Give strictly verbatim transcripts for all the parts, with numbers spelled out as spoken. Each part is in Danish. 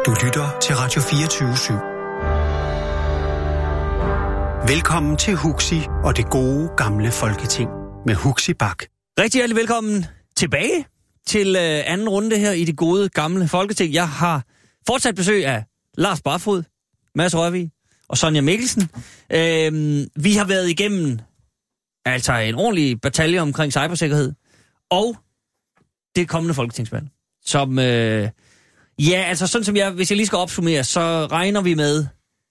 Du lytter til Radio fireogtyve syv. Velkommen til Huxi og det gode gamle Folketing med Huxi Bak. Rigtig hjertelig velkommen tilbage til øh, anden runde her i det gode gamle Folketing. Jeg har fortsat besøg af Lars Barfod, Mads Rørvig og Sonja Mikkelsen. Øh, vi har været igennem altså en ordentlig batalje omkring cybersikkerhed og det kommende folketingsvalg, som... Øh, Ja, altså sådan som jeg, hvis jeg lige skal opsummere, så regner vi med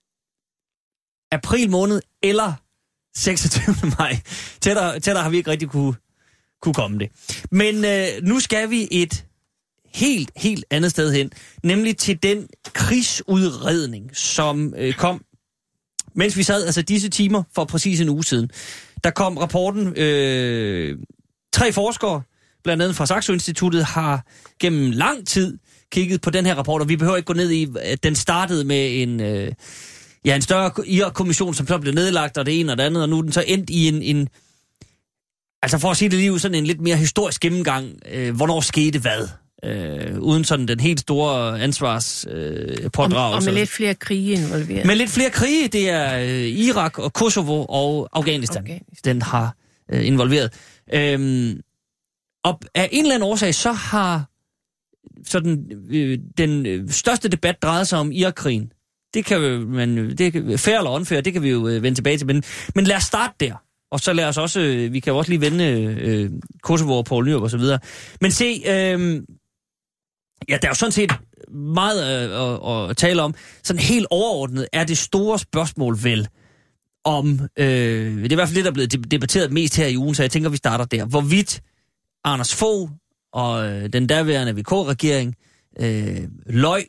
april måned eller seksogtyvende maj. Tættere, tættere har vi ikke rigtig kunne, kunne komme det. Men øh, nu skal vi et helt, helt andet sted hen, nemlig til den krigsudredning, som øh, kom, mens vi sad altså disse timer for præcis en uge siden. Der kom rapporten, øh, tre forskere, blandt andet fra Saxo Instituttet, har gennem lang tid kigget på den her rapport, og vi behøver ikke gå ned i, at den startede med en, øh, ja, en større I R kommission, som så blev nedlagt, og det ene og det andet, og nu er den så endt i en, en altså for at sige det lige ud, sådan en lidt mere historisk gennemgang, øh, hvornår skete hvad, øh, uden sådan den helt store ansvars øh, pådragelse. Og, og med lidt flere krige involveret. Med lidt flere krige, det er øh, Irak og Kosovo og Afghanistan, Afghanistan. Den har øh, involveret. Øhm, og af en eller anden årsag, så har Så den, øh, den øh, største debat drejede sig om Irak-krigen. Det kan jo, man, det kan, fair eller unfair, det kan vi jo øh, vende tilbage til. Men, men lad os starte der. Og så lad os også, øh, vi kan jo også lige vende øh, Kosovo og Poul Nyrup og så videre. Men se, øh, ja, der er jo sådan set meget øh, at, at tale om. Sådan helt overordnet er det store spørgsmål vel om, øh, det er i hvert fald det, der er blevet debatteret mest her i ugen, så jeg tænker, vi starter der. Hvorvidt Anders Fogh og øh, den daværende V K-regering øh, løg,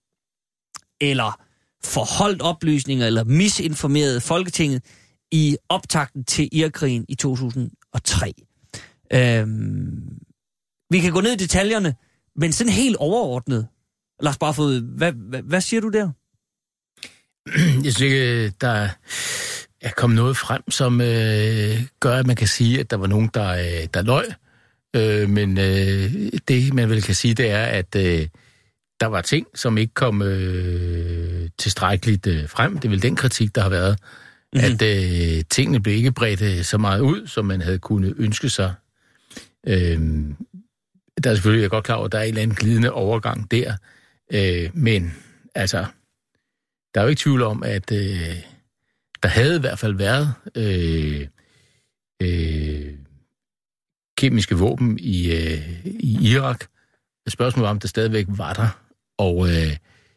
eller forholdt oplysninger, eller misinformerede Folketinget i optakten til Irak-krigen i to tusind og tre. Øhm, vi kan gå ned i detaljerne, men sådan helt overordnet. Lars Barfod, hvad, hvad, hvad siger du der? Jeg synes ikke, der er kommet noget frem, som øh, gør, at man kan sige, at der var nogen, der, øh, der løg. Øh, men øh, det, man vel kan sige, det er, at øh, der var ting, som ikke kom øh, tilstrækkeligt øh, frem. Det er vel den kritik, der har været, mm-hmm. at øh, tingene blev ikke bredt øh, så meget ud, som man havde kunnet ønske sig. Øh, der er selvfølgelig, jeg er godt klar over, at der er en eller anden glidende overgang der. Øh, men altså, der er jo ikke tvivl om, at øh, der havde i hvert fald været øh, øh, kemiske våben i, øh, i Irak. Spørgsmålet var, om det stadigvæk var der. Og øh,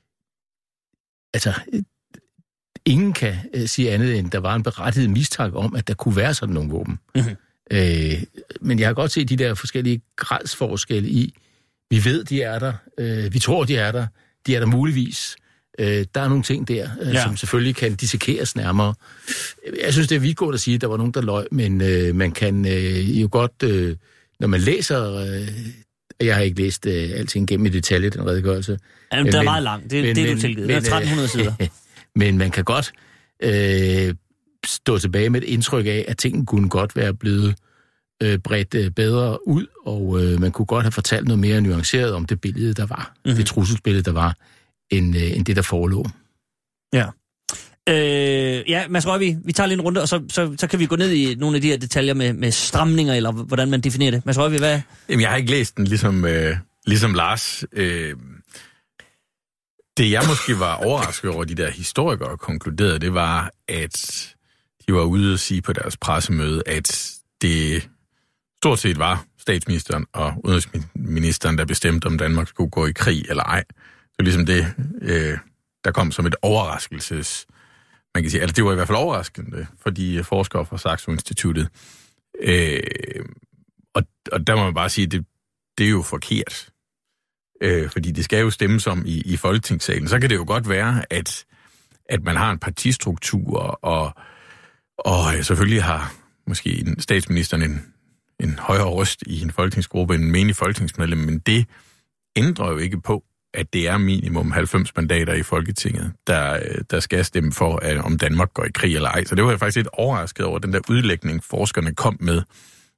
altså, ingen kan øh, sige andet, end der var en berettiget mistanke om, at der kunne være sådan nogle våben. Mm-hmm. Øh, men jeg har godt set de der forskellige gradsforskelle i, vi ved, de er der, øh, vi tror, de er der, de er der muligvis. Øh, der er nogle ting der, øh, ja. som selvfølgelig kan dissekeres nærmere. Jeg synes, det er vidtgående at sige, at der var nogen, der løg, men øh, man kan øh, jo godt, øh, når man læser... Øh, jeg har ikke læst øh, alting gennem i detalje, den redegørelse. Jamen, det er meget langt. Det er det, du tilgivet. Det er tretten hundrede sider. Men man kan godt øh, stå tilbage med et indtryk af, at tingene kunne godt være blevet øh, bredt øh, bedre ud, og øh, man kunne godt have fortalt noget mere nuanceret om det billede, der var. Mm-hmm. Det trusselsbillede, der var. End, øh, end det, der forelå. Ja. Øh, ja, Mads Rørvig, vi tager lige en runde, og så, så, så kan vi gå ned i nogle af de her detaljer med, med stramninger, eller hvordan man definerer det. Mads Rørvig, hvad? Jamen, jeg har ikke læst den, ligesom, øh, ligesom Lars. Øh, det, jeg måske var overrasket over, de der historikere konkluderede, det var, at de var ude at sige på deres pressemøde, at det stort set var statsministeren og udenrigsministeren, der bestemte, om Danmark skulle gå i krig eller ej. Det er ligesom det, øh, der kom som et overraskelses... Man kan sige, altså det var i hvert fald overraskende for de forskere fra Saxo Instituttet. Øh, og, og der må man bare sige, at det, det er jo forkert. Øh, fordi det skal jo stemmes om i, i Folketingssalen. Så kan det jo godt være, at, at man har en partistruktur, og, og selvfølgelig har måske en, statsministeren en, en højere røst i en folketingsgruppe end en menig folketingsmedlem, men det ændrer jo ikke på, at det er minimum halvfems mandater i Folketinget, der, der skal stemme for, at, om Danmark går i krig eller ej. Så det var jeg faktisk lidt overrasket over, den der udlægning, forskerne kom med.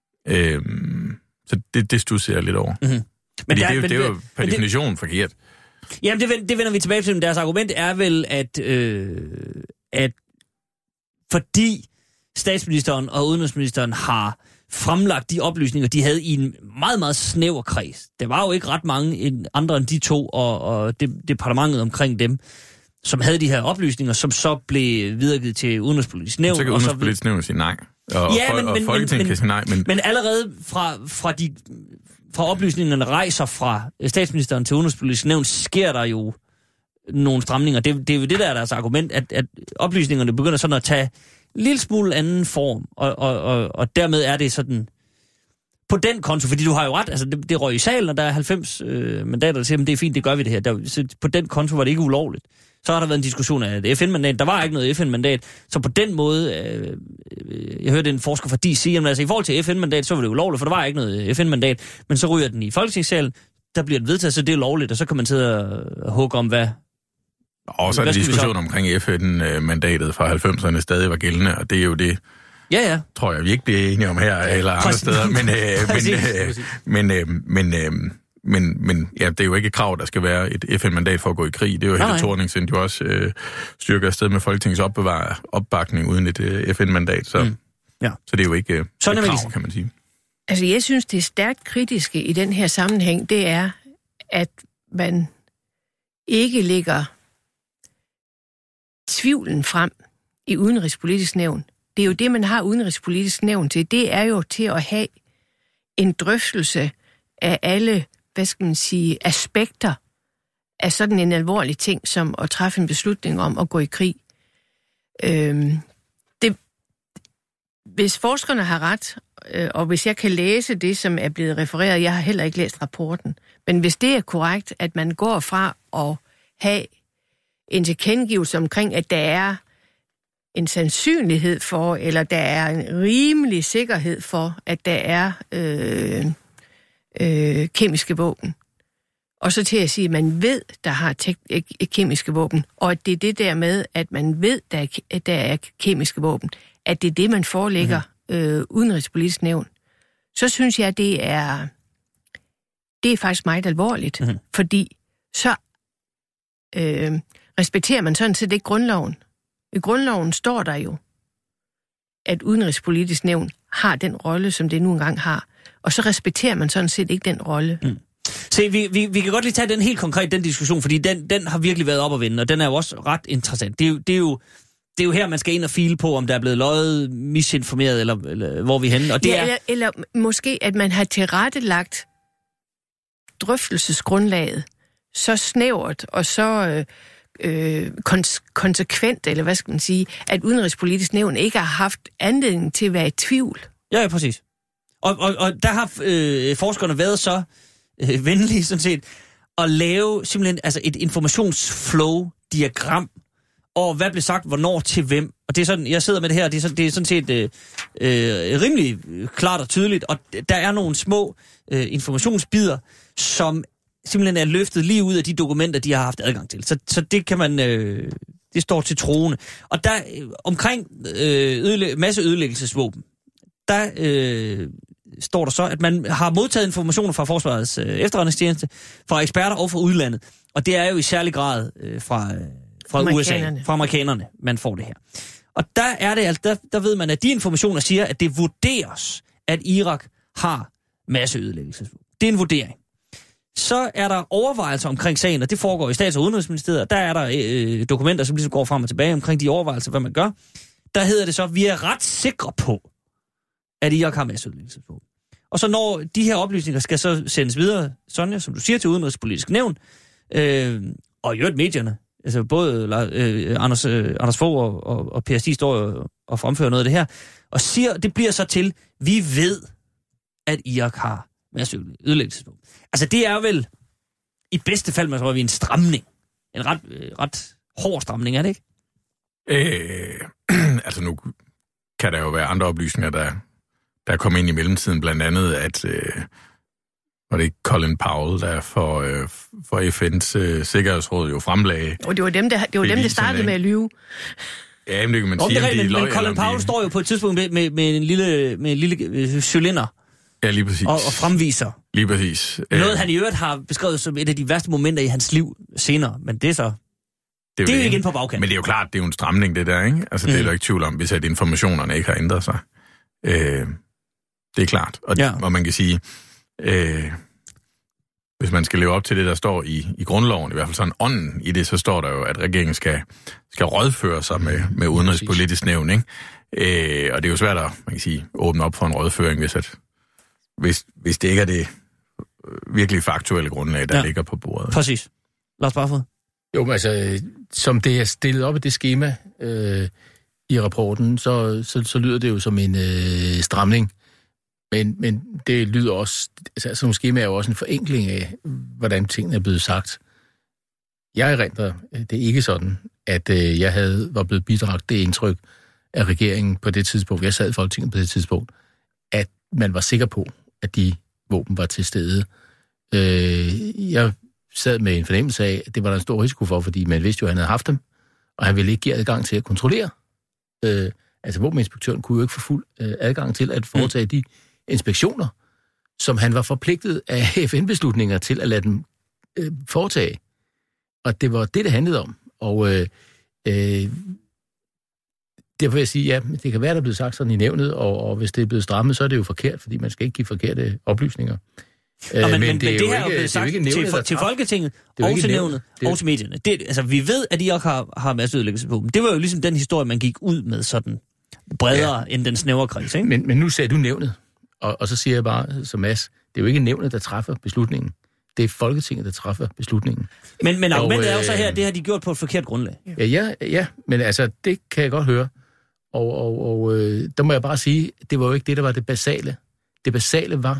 Øhm, så det, det studser jeg lidt over. Mm-hmm. Men det, det, er jo, det er jo per definition forkert. Jamen, det, vend, det vender vi tilbage til. Deres argument er vel, at, øh, at fordi statsministeren og udenrigsministeren har fremlagt de oplysninger, de havde i en meget, meget snæver kreds. Der var jo ikke ret mange andre end de to og, og det, departementet omkring dem, som havde de her oplysninger, som så blev videregivet til Udenrigspolitisk Nævn. Så kan Udenrigspolitisk Nævn sige nej, og, ja, men, og men, Folketinget men, kan sige nej. Men, men allerede fra, fra, de, fra oplysningerne rejser fra statsministeren til Udenrigspolitisk Nævn, sker der jo nogle stramninger. Det, det er jo det, der er deres argument, at, at oplysningerne begynder sådan at tage en lille smule anden form, og, og, og, og dermed er det sådan på den konto, fordi du har jo ret, altså det, det røg i salen, og der er halvfems øh, mandater, der siger, men det er fint, det gør vi det her. Der, så på den konto var det ikke ulovligt. Så har der været en diskussion af et F N-mandat. Der var ikke noget F N-mandat, så på den måde, øh, øh, jeg hørte en forsker fra D C, jamen altså i forhold til F N-mandat, så var det ulovligt, for der var ikke noget F N-mandat, men så ryger den i Folketingssalen, der bliver den vedtaget, så det er lovligt, og så kan man sidde og hugge om, hvad... Og så er der diskussion omkring F N-mandatet fra halvfemserne stadig var gældende, og det er jo det, ja, ja. tror jeg, vi ikke bliver enige om her eller andre Præcis. steder. Men, øh, Præcis. men, øh, men, øh, men, øh, men, men ja, det er jo ikke et krav, der skal være et F N-mandat for at gå i krig. Det er jo Helle Thorning-Schmidt jo også øh, styrker afsted med Folketingets opbevar, opbakning uden et øh, F N-mandat. Så, mm. ja. så det er jo ikke øh, et krav, kan man sige. Altså, jeg synes, det er stærkt kritiske i den her sammenhæng, det er, at man ikke lægger tvivlen frem i Udenrigspolitisk Nævn. Det er jo det, man har Udenrigspolitisk Nævn til. Det er jo til at have en drøftelse af alle, hvad skal man sige, aspekter af sådan en alvorlig ting, som at træffe en beslutning om at gå i krig. Øhm, det, hvis forskerne har ret, øh, og hvis jeg kan læse det, som er blevet refereret, jeg har heller ikke læst rapporten, men hvis det er korrekt, at man går fra at have en tilkendegivelse omkring, at der er en sandsynlighed for, eller der er en rimelig sikkerhed for, at der er øh, øh, kemiske våben. Og så til at sige, at man ved, der har tek- kemiske våben, og at det er det der med, at man ved, der er, at der er kemiske våben, at det er det, man forelægger mm-hmm. øh, Udenrigspolitisk Nævn. Så synes jeg, det er, det er faktisk meget alvorligt, mm-hmm. fordi så øh, respekterer man sådan set ikke grundloven. I grundloven står der jo, at Udenrigspolitisk Nævn har den rolle, som det nu engang har. Og så respekterer man sådan set ikke den rolle. Mm. Se, vi, vi, vi kan godt lige tage den helt konkret, den diskussion, fordi den, den har virkelig været op at vende, og den er jo også ret interessant. Det er jo, det er jo, det er jo her, man skal ind og file på, om der er blevet løjet, misinformeret, eller, eller hvor vi er henne. Og det ja, er... eller, eller måske, at man har tilrettelagt drøftelsesgrundlaget så snævert og så... Øh, Øh, kons- konsekvent, eller hvad skal man sige, at Udenrigspolitisk Nævn ikke har haft anledning til at være i tvivl. Ja, ja, præcis. Og, og, og der har øh, forskerne været så øh, venlige, sådan set, at lave simpelthen altså et informationsflow-diagram over, hvad blev sagt, hvornår, til hvem. Og det er sådan, jeg sidder med det her, det er sådan, det er sådan set øh, øh, rimelig klart og tydeligt, og der er nogle små øh, informationsbider, som simpelthen er løftet lige ud af de dokumenter, de har haft adgang til. Så, så det kan man, øh, det står til troende. Og der øh, omkring øh, ødele- masseødelæggelsesvåben, der øh, står der så, at man har modtaget informationer fra Forsvarets øh, efterretningstjeneste, fra eksperter og fra udlandet. Og det er jo i særlig grad øh, fra, øh, fra U S A, fra amerikanerne, man får det her. Og der er det altså, der, der ved man, at de informationer siger, at det vurderes, at Irak har masseødelæggelsesvåben. Det er en vurdering. Så er der overvejelser omkring sagen, og det foregår i Stats- og Udenrigsministeriet, og der er der øh, dokumenter, som ligesom går frem og tilbage omkring de overvejelser, hvad man gør. Der hedder det så, at vi er ret sikre på, at Irak har masseødelæggelsesvåben. Og så når de her oplysninger skal så sendes videre, Sonja, som du siger, til Udenrigspolitisk Nævn, øh, og i øvrigt medierne, altså både øh, Anders, øh, Anders Fogh og, og, og P S D står og, og fremfører noget af det her, og siger, det bliver så til, vi ved, at Irak har masseødelæggelsesvåben. Altså det er vel i bedste fald, man tror, vi en stramning. En ret, øh, ret hård stramning, er det ikke? Øh, altså nu kan der jo være andre oplysninger, der, der er kommet ind i mellemtiden. Blandt andet, at øh, var det ikke Colin Powell, der for, øh, for F N's øh, Sikkerhedsråd jo fremlagde. Og det var dem, der, det var dem, der startede med at lyve. Ja, men det kan man sige, om de men, løg, men Colin Powell de... står jo på et tidspunkt med, med, med en lille, med en lille øh, cylinder. Ja, lige præcis. Og, og fremviser Lige præcis. Noget, han i øvrigt har beskrevet som et af de værste momenter i hans liv senere, men det er så... Det er, det er jo igen på bagkanten. Men det er jo klart, det er jo en stramning, det der, ikke? Altså, mm. det er der ikke tvivl om, hvis at informationerne ikke har ændret sig. Øh, det er klart. Og, ja. og man kan sige, øh, hvis man skal leve op til det, der står i, i grundloven, i hvert fald sådan ånden i det, så står der jo, at regeringen skal, skal rådføre sig med, med udenrigspolitisk nævn, ikke? Øh, og det er jo svært at, man kan sige, åbne op for en rådføring, hvis, at, hvis, hvis det ikke er det virkelig faktuelle grundlag, der ja. ligger på bordet. Præcis. Lars Barfod. Jo, men altså, som det er stillet op i det schema øh, i rapporten, så, så, så lyder det jo som en øh, stramning. Men, men det lyder også, altså sådan schema er jo også en forenkling af, hvordan tingene er blevet sagt. Jeg erindrer, det er ikke sådan, at øh, jeg havde var blevet bidragt det indtryk af regeringen på det tidspunkt, jeg sad i Folketinget på det tidspunkt, at man var sikker på, at de våben var til stede. Øh, jeg sad med en fornemmelse af, at det var der en stor risiko for, fordi man vidste jo, at han havde haft dem, og han ville ikke give adgang til at kontrollere. Øh, altså, våbeninspektøren kunne jo ikke få fuld øh, adgang til at foretage mm. de inspektioner, som han var forpligtet af F N-beslutninger til at lade dem øh, foretage. Og det var det, det handlede om. Og øh, øh, derfor vil jeg sige, ja, det kan være, der er blevet sagt sådan i nævnet, og, og hvis det er blevet strammet, så er det jo forkert, fordi man skal ikke give forkerte oplysninger. Nå, men, men, men det, det her er jo blevet sagt nævnet, til, for, til Folketinget og til nævnet det, og til medierne. Det, altså, vi ved, at Irak har, har masseødelæggelse på dem. Det var jo ligesom den historie, man gik ud med sådan bredere ja. end den snævre kreds, ikke? Men, men nu sagde du nævnet, og, og så siger jeg bare som Mads, det er jo ikke nævnet, der træffer beslutningen. Det er Folketinget, der træffer beslutningen. Men, men argumentet og, er jo så her, det har de gjort på et forkert grundlag. Ja, ja, ja, men altså, det kan jeg godt høre. Og, og, og øh, der må jeg bare sige, det var jo ikke det, der var det basale. Det basale var,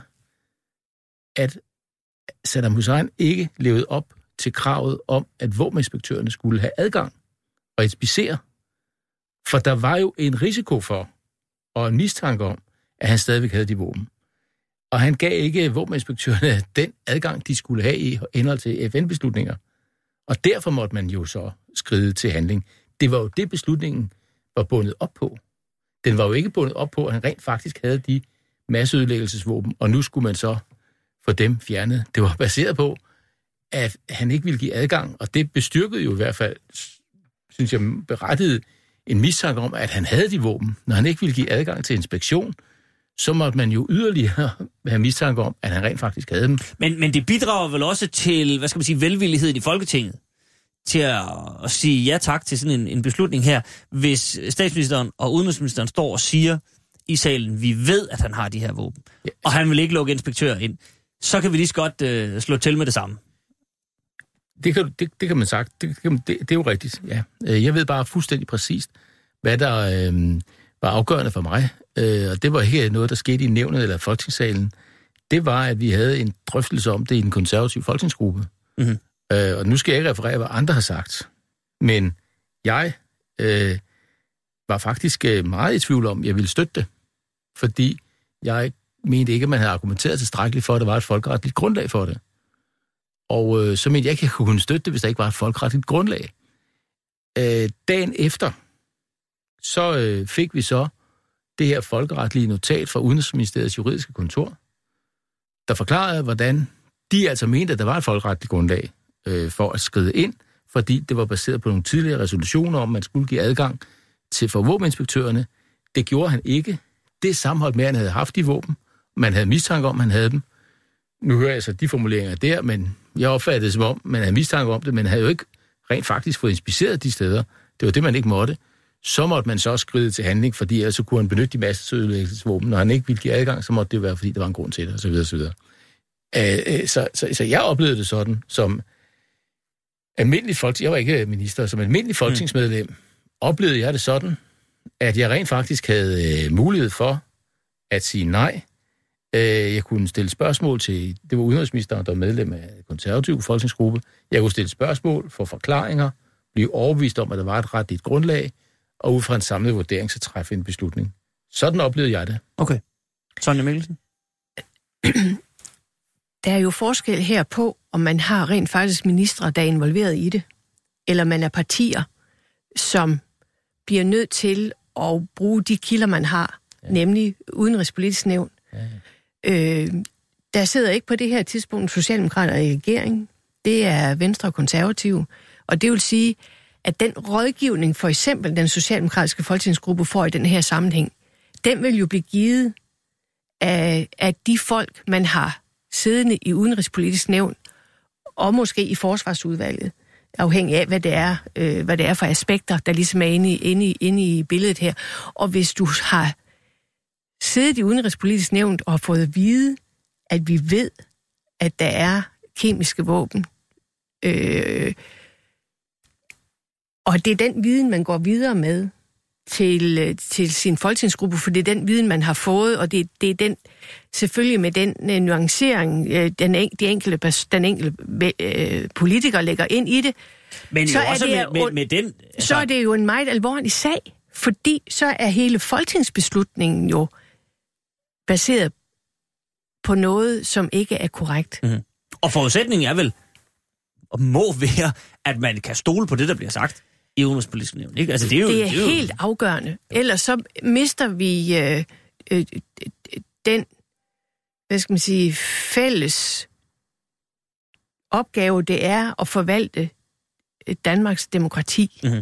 at Saddam Hussein ikke levede op til kravet om, at våbeninspektørerne skulle have adgang og inspicere. For der var jo en risiko for, og en mistanke om, at han stadigvæk havde de våben. Og han gav ikke våbeninspektørerne den adgang, de skulle have i henhold til F N-beslutninger. Og derfor måtte man jo så skride til handling. Det var jo det, beslutningen var bundet op på. Den var jo ikke bundet op på, at han rent faktisk havde de masseødelæggelsesvåben, og nu skulle man så få dem fjernet. Det var baseret på, at han ikke ville give adgang, og det bestyrkede jo i hvert fald, synes jeg, berettiget en mistanke om, at han havde de våben. Når han ikke ville give adgang til inspektion, så måtte man jo yderligere have mistanke om, at han rent faktisk havde dem. Men, men det bidrager vel også til, hvad skal man sige, velvilligheden i Folketinget, til at, at sige ja tak til sådan en, en beslutning her, hvis statsministeren og udenrigsministeren står og siger i salen, vi ved, at han har de her våben, ja, altså, og han vil ikke lukke inspektører ind, så kan vi lige så godt øh, slå til med det samme. Det kan, det, det kan man sagt. Det, det, det er jo rigtigt, ja. Jeg ved bare fuldstændig præcist, hvad der øh, var afgørende for mig. Øh, og det var ikke noget, der skete i nævnet eller folketingssalen. Det var, at vi havde en drøftelse om det i den konservative folketingsgruppe. Mm-hmm. Øh, og nu skal jeg ikke referere, hvad andre har sagt. Men jeg øh, var faktisk meget i tvivl om, at jeg ville støtte det. Fordi jeg mente ikke, at man havde argumenteret tilstrækkeligt for, at der var et folkeretligt grundlag for det. Og øh, så mente jeg ikke, at jeg kunne støtte det, hvis der ikke var et folkeretligt grundlag. Øh, dagen efter, så øh, fik vi så det her folkeretlige notat fra Udenrigsministeriets juridiske kontor, der forklarede, hvordan de altså mente, at der var et folkeretligt grundlag øh, for at skride ind, fordi det var baseret på nogle tidligere resolutioner om, at man skulle give adgang til for våbeninspektørerne. Det gjorde han ikke. Det sammenholdt med, at han havde haft de våben. Man havde mistanke om, at han havde dem. Nu hører jeg så de formuleringer der, men jeg opfattede det som om, man havde mistanke om det, men havde jo ikke rent faktisk fået inspiceret de steder. Det var det, man ikke måtte. Så måtte man så skride til handling, fordi ellers så kunne han benytte de masseødelæggelsesvåben. Når han ikke ville give adgang, så måtte det jo være, fordi der var en grund til det, osv. osv. Øh, så, så, så jeg oplevede det sådan, som almindelig folk, jeg var ikke minister, som almindelig folketingsmedlem, mm. oplevede jeg det sådan, at jeg rent faktisk havde øh, mulighed for at sige nej. Øh, jeg kunne stille spørgsmål til, det var udenrigsministeren, der var medlem af konservative folketingsgruppe. Jeg kunne stille spørgsmål for forklaringer, blive overbevist om, at der var et retligt grundlag, og ud fra en samlet vurdering, så træffe en beslutning. Sådan oplevede jeg det. Okay. Sonja Mikkelsen? Der er jo forskel her på, om man har rent faktisk ministre, der er involveret i det, eller man er partier, som bliver nødt til at bruge de kilder, man har, ja. nemlig udenrigspolitisk nævn. Ja. Øh, der sidder ikke på det her tidspunkt socialdemokrater i regeringen. Det er Venstre og Konservative. Og det vil sige, at den rådgivning, for eksempel den socialdemokratiske folketingsgruppe får i den her sammenhæng, den vil jo blive givet af, af de folk, man har siddende i udenrigspolitisk nævn, og måske i forsvarsudvalget, afhængig af, hvad det er, øh, hvad det er for aspekter, der ligesom er inde i, inde, i, inde i billedet her. Og hvis du har siddet i udenrigspolitisk nævn og har fået at vide, at vi ved, at der er kemiske våben, øh, og det er den viden, man går videre med til, til sin folketingsgruppe, for det er den viden, man har fået, og det, det er den, selvfølgelig med den uh, nuancering, uh, den, de enkelte, den enkelte uh, politiker lægger ind i det. Men så jo også er det, med, med, med den... Altså... Så er det jo en meget alvorlig sag, fordi så er hele folketingsbeslutningen jo baseret på noget, som ikke er korrekt. Mm-hmm. Og forudsætningen er vel, og må være, at man kan stole på det, der bliver sagt i udenrigspolitisk nævn, ikke? Altså, det er jo, det er, det er jo... helt afgørende. Ellers så mister vi øh, øh, den, hvad skal man sige, fælles opgave, det er at forvalte Danmarks demokrati. Mm-hmm.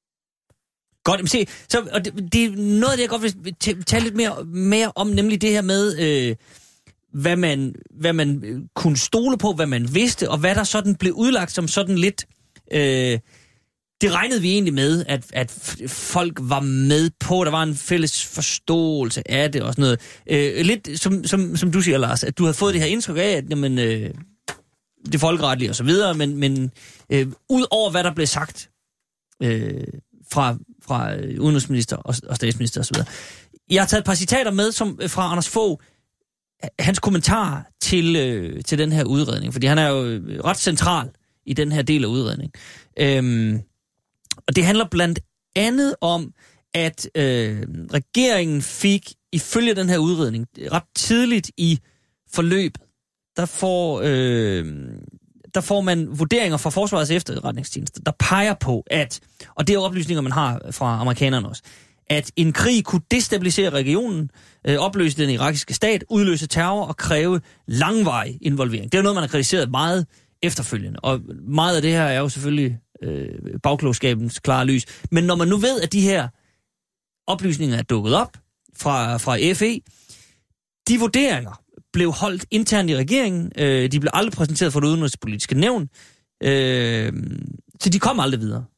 Godt, men se, så, og det, det er noget af det, jeg godt vil tale lidt mere, mere om, nemlig det her med, øh, hvad, man, hvad man kunne stole på, hvad man vidste, og hvad der sådan blev udlagt som sådan lidt... Øh, det regnede vi egentlig med, at, at folk var med på, der var en fælles forståelse af det og sådan noget. Øh, lidt som, som, som du siger, Lars, at du havde fået det her indtryk af, at jamen, øh, det folkeretlige og så videre, men, men øh, ud over hvad der blev sagt øh, fra, fra udenrigsminister og, og statsminister og så videre. Jeg har taget et par citater med som, fra Anders Fogh, hans kommentar til, øh, til den her udredning, fordi han er jo ret central i den her del af udredningen. Øhm, og det handler blandt andet om, at øh, regeringen fik, ifølge den her udredning, ret tidligt i forløbet, der får, øh, der får man vurderinger fra Forsvarets efterretningstjeneste, der peger på, at, og det er oplysninger, man har fra amerikanerne også, at en krig kunne destabilisere regionen, øh, opløse den irakiske stat, udløse terror og kræve langvarig involvering. Det er noget, man har kritiseret meget efterfølgende, og meget af det her er jo selvfølgelig øh, bagklogskabens klare lys. Men når man nu ved, at de her oplysninger er dukket op fra, fra F E, de vurderinger blev holdt internt i regeringen, øh, de blev aldrig præsenteret for det udenrigspolitiske nævn, øh, så de kom aldrig videre.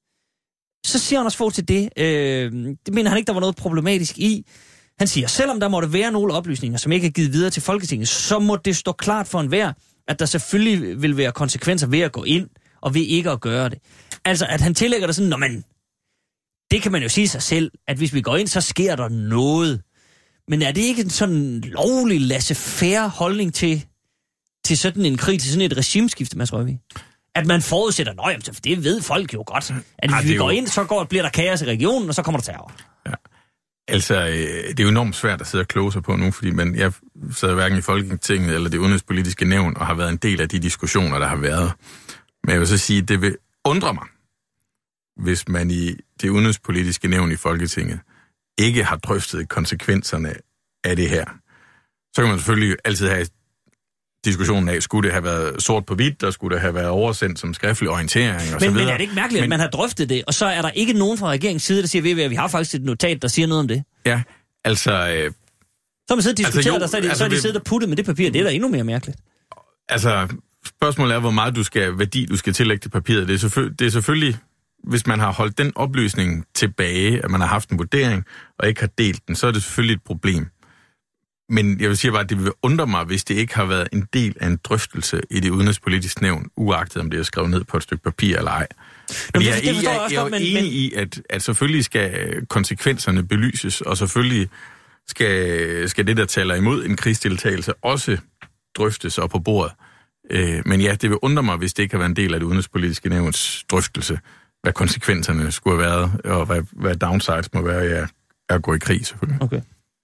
Så siger Anders Fogh til det, øh, det mener han ikke, der var noget problematisk i. Han siger, selvom der måtte være nogle oplysninger, som ikke er givet videre til Folketinget, så må det stå klart for enhver, at der selvfølgelig vil være konsekvenser ved at gå ind, og ved ikke at gøre det. Altså, at han tillægger det sådan, når man, det kan man jo sige sig selv, at hvis vi går ind, så sker der noget. Men er det ikke en sådan lovlig, laissez-faire holdning til, til sådan en krig, til sådan et regimeskifte, Mads Rørvig? At man forudsætter, nøj, for det ved folk jo godt, at hvis vi går ind, så går, bliver der kaos i regionen, og så kommer der terror. Ja. Altså, det er jo enormt svært at sidde og kloge sig på nu, fordi man, jeg sidder hverken i Folketinget eller det udenrigspolitiske nævn, og har været en del af de diskussioner, der har været. Men jeg vil så sige, at det vil undre mig, hvis man i det udenrigspolitiske nævn i Folketinget ikke har drøftet konsekvenserne af det her. Så kan man selvfølgelig altid have diskussionen af, skulle det have været sort på hvidt, og skulle det have været oversendt som skriftlig orientering og men, så videre. Men er det ikke mærkeligt, men, at man har drøftet det, og så er der ikke nogen fra regeringens side, der siger, at vi har faktisk et notat, der siger noget om det? Ja, altså... Øh, så har man siddet og diskuteret, altså, jo, der, så er de, altså, så er de siddet og puttet med det papir. Det er da endnu mere mærkeligt. Altså, spørgsmålet er, hvor meget du skal, værdi du skal tillægge til papiret. Det er, selvfølgelig, det er selvfølgelig, hvis man har holdt den oplysning tilbage, at man har haft en vurdering, og ikke har delt den, så er det selvfølgelig et problem. Men jeg vil sige bare, at det vil undre mig, hvis det ikke har været en del af en drøftelse i det udenrigspolitiske nævn, uagtet om det er skrevet ned på et stykke papir eller ej. Men jeg, jeg, jeg, jeg er jo enig men... i, at, at selvfølgelig skal konsekvenserne belyses, og selvfølgelig skal, skal det, der taler imod en krigsdeltagelse, også drøftes op på bordet. Øh, men ja, det vil undre mig, hvis det ikke har været en del af det udenrigspolitiske nævns drøftelse, hvad konsekvenserne skulle have været, og hvad, hvad downsides må være af ja, at gå i krig, selvfølgelig. Okay.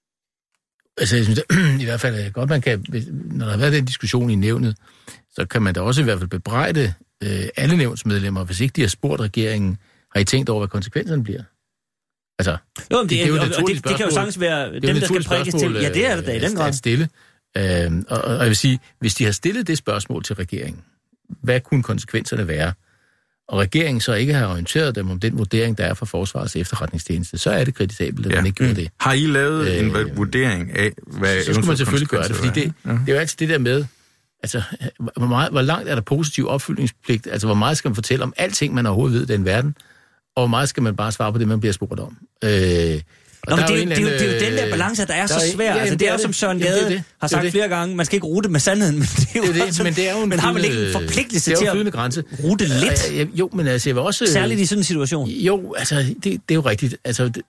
Altså, jeg synes, i hvert fald godt, man kan, når der har været den diskussion i nævnet, så kan man da også i hvert fald bebrejde øh, alle nævnsmedlemmer, hvis ikke de har spurgt regeringen, har I tænkt over, hvad konsekvenserne bliver? Altså, jo, det, det, det, er jo det, det, det, det kan jo sagtens være dem, der skal prikkes til. Ja, det er det da i den grad. At stille. Øh, og, og jeg vil sige, hvis de har stillet det spørgsmål til regeringen, hvad kunne konsekvenserne være, og regeringen så ikke har orienteret dem om den vurdering, der er fra Forsvarets efterretningstjeneste, så er det kritisabelt, at ja. man ikke gjorde det. Har I lavet øh, en vurdering af, hvad så skulle man selvfølgelig gøre det, fordi det, ja. det er jo altid det der med, altså, hvor, meget, hvor langt er der positiv opfyldningspligt, altså hvor meget skal man fortælle om alting, man overhovedet ved i den verden, og hvor meget skal man bare svare på det, man bliver spurgt om. Øh, Nå, men det, er jo, det, er jo, det er jo den der balance, der er der så svær. Ja, altså, det er jo, som Søren Gade det, har sagt det. flere gange, man skal ikke rute med sandheden, men det er jo, det er det, sådan, men det er jo en men har man ikke en forpligtelse til at grænse. rute lidt? Ja, jo, men altså, jeg vil også... Særligt i sådan en situation. Jo, altså, det, det er jo rigtigt. Altså, det,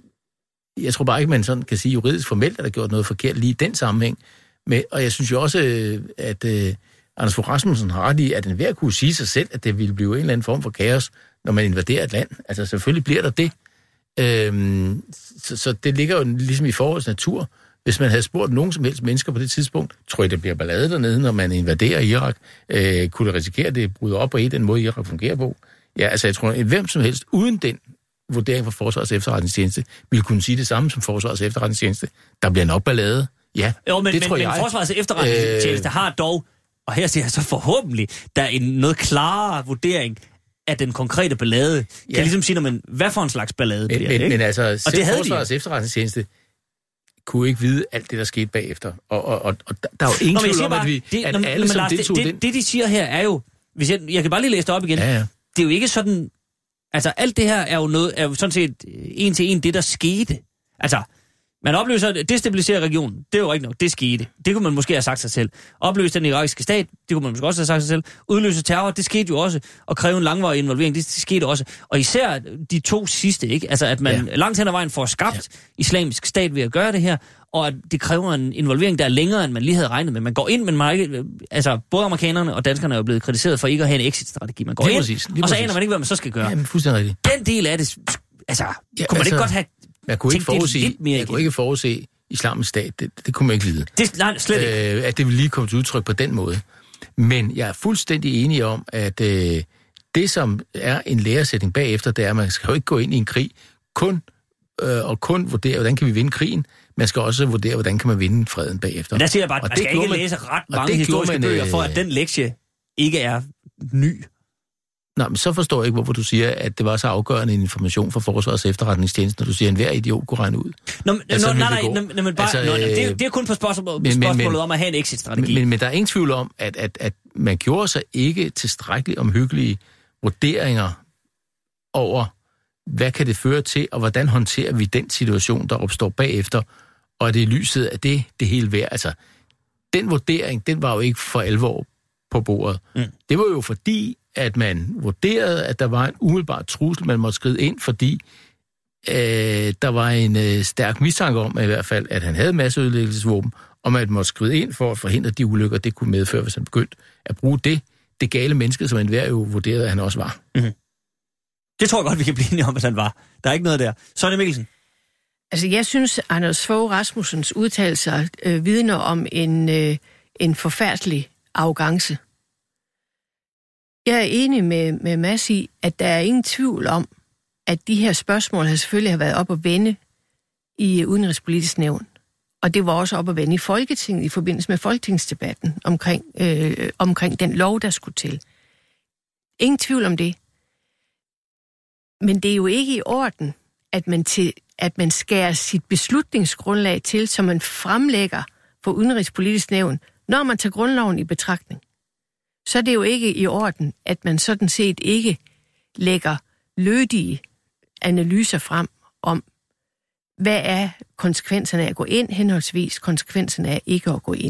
jeg tror bare ikke, man sådan kan sige juridisk formelt, at der gjort noget forkert lige i den sammenhæng. Men, og jeg synes jo også, at uh, Anders Fogh Rasmussen har ret i, at enhver kunne sige sig selv, at det ville blive en eller anden form for kaos, når man invaderer et land. Altså, selvfølgelig bliver der det. Øhm, så, så det ligger jo ligesom i forholdets natur. Hvis man havde spurgt nogen som helst mennesker på det tidspunkt, tror jeg, det bliver ballade dernede, når man invaderer Irak. Øh, kunne det risikere, at det bryder op på en den måde, Irak fungerer på? Ja, altså jeg tror, at hvem som helst uden den vurdering fra Forsvarets efterretningstjeneste ville kunne sige det samme som Forsvarets efterretningstjeneste. Der bliver nok ballade. Ja, jo, men, det men, tror men jeg. Forsvarets efterretningstjeneste øh... har dog, og her siger jeg så forhåbentlig, der er en noget klarere vurdering af den konkrete ballade. Ja. Kan ligesom sige, når man, hvad for en slags ballade men, bliver men, det, men altså, og det havde Forsvarets de. efterretningstjeneste kunne ikke vide alt det, der skete bagefter. Og, og, og, og der er jo ingen tvivl om, at, vi, det, at når, alle, når som Lars, deltog det, den... Det, det, de siger her, er jo... Hvis jeg, jeg kan bare lige læse det op igen. Ja, ja. Det er jo ikke sådan... Altså, alt det her er jo, noget, er jo sådan set en til en det, der skete. Altså, man opløser... Destabiliserer regionen. Det er jo ikke nok. Det skete. Det kunne man måske have sagt sig selv. Opløse den irakiske stat. Det kunne man måske også have sagt sig selv. Udløse terror. Det skete jo også. Og kræve en langvarig involvering. Det, det skete også. Og især de to sidste, ikke? Altså, at man ja. langt hen ad vejen får skabt ja. islamisk stat ved at gøre det her. Og at det kræver en involvering, der er længere, end man lige havde regnet med. Man går ind, men man ikke... Altså, både amerikanerne og danskerne er jo blevet kritiseret for ikke at have en exit-strategi. Man går lige ind, præcis, lige og så præcis. aner man ikke, hvad man så skal gøre. Ja, men fuldstændig rigtigt. Den del af det... Altså, ja, kunne man altså, ikke godt have... Man kunne ikke forudse, mere jeg kunne ikke forudse islamisk stat. Det, det kunne man ikke vide. Det, nej, slet ikke. Øh, at det ville lige komme til udtryk på den måde. Men jeg er fuldstændig enig om, at øh, det, som er en læresætning bagefter, det er, at man skal jo ikke gå ind i en krig kun øh, og kun vurdere, hvordan kan vi vinde krigen. Man skal også vurdere, hvordan kan man vinde freden bagefter. Men der siger jeg bare, at og man skal ikke man, læse ret mange historiske man, bøger, for at den lektie ikke er ny. Nej, men så forstår jeg ikke, hvorfor du siger, at det var så afgørende en information fra Forsvarets efterretningstjeneste, når du siger, at enhver idiot kunne regne ud. Nå, men, altså, nå, nej, nej, nej, men bare, altså, nå, det, er, det er kun på spørgsmålet, men, spørgsmålet men, om at have en exit-strategi. Men, men, men der er ingen tvivl om, at, at, at man gjorde sig ikke tilstrækkeligt omhyggelige vurderinger over, hvad kan det føre til, og hvordan håndterer vi den situation, der opstår bagefter, og det er lyset af det, det hele værd. Altså, den vurdering, den var jo ikke for alvor på bordet. Mm. Det var jo fordi, at man vurderede, at der var en umiddelbar trussel, man måtte skride ind, fordi øh, der var en øh, stærk mistanke om, at i hvert fald, at han havde masseødelæggelsesvåben, og man måtte skride ind for at forhindre de ulykker, det kunne medføre, hvis han begyndte at bruge det, det gale menneske, som enhver jo vurderede, at han også var. Mm-hmm. Det tror jeg godt, vi kan blive enige om, at han var. Der er ikke noget der. Sonja Mikkelsen. Altså, jeg synes, Anders Fogh Rasmussens udtalelser øh, vidner om en, øh, en forfærdelig arrogance. Jeg er enig med, med Mads i, at der er ingen tvivl om, at de her spørgsmål har selvfølgelig har været op at vende i Udenrigspolitisk Nævn. Og det var også op at vende i Folketinget i forbindelse med folketingsdebatten omkring, øh, omkring den lov, der skulle til. Ingen tvivl om det. Men det er jo ikke i orden, at man, til, at man skærer sit beslutningsgrundlag til, som man fremlægger for Udenrigspolitisk Nævn, når man tager grundloven i betragtning. Så er det jo ikke i orden, at man sådan set ikke lægger lødige analyser frem om, hvad er konsekvenserne af at gå ind, henholdsvis konsekvenserne af ikke at gå ind.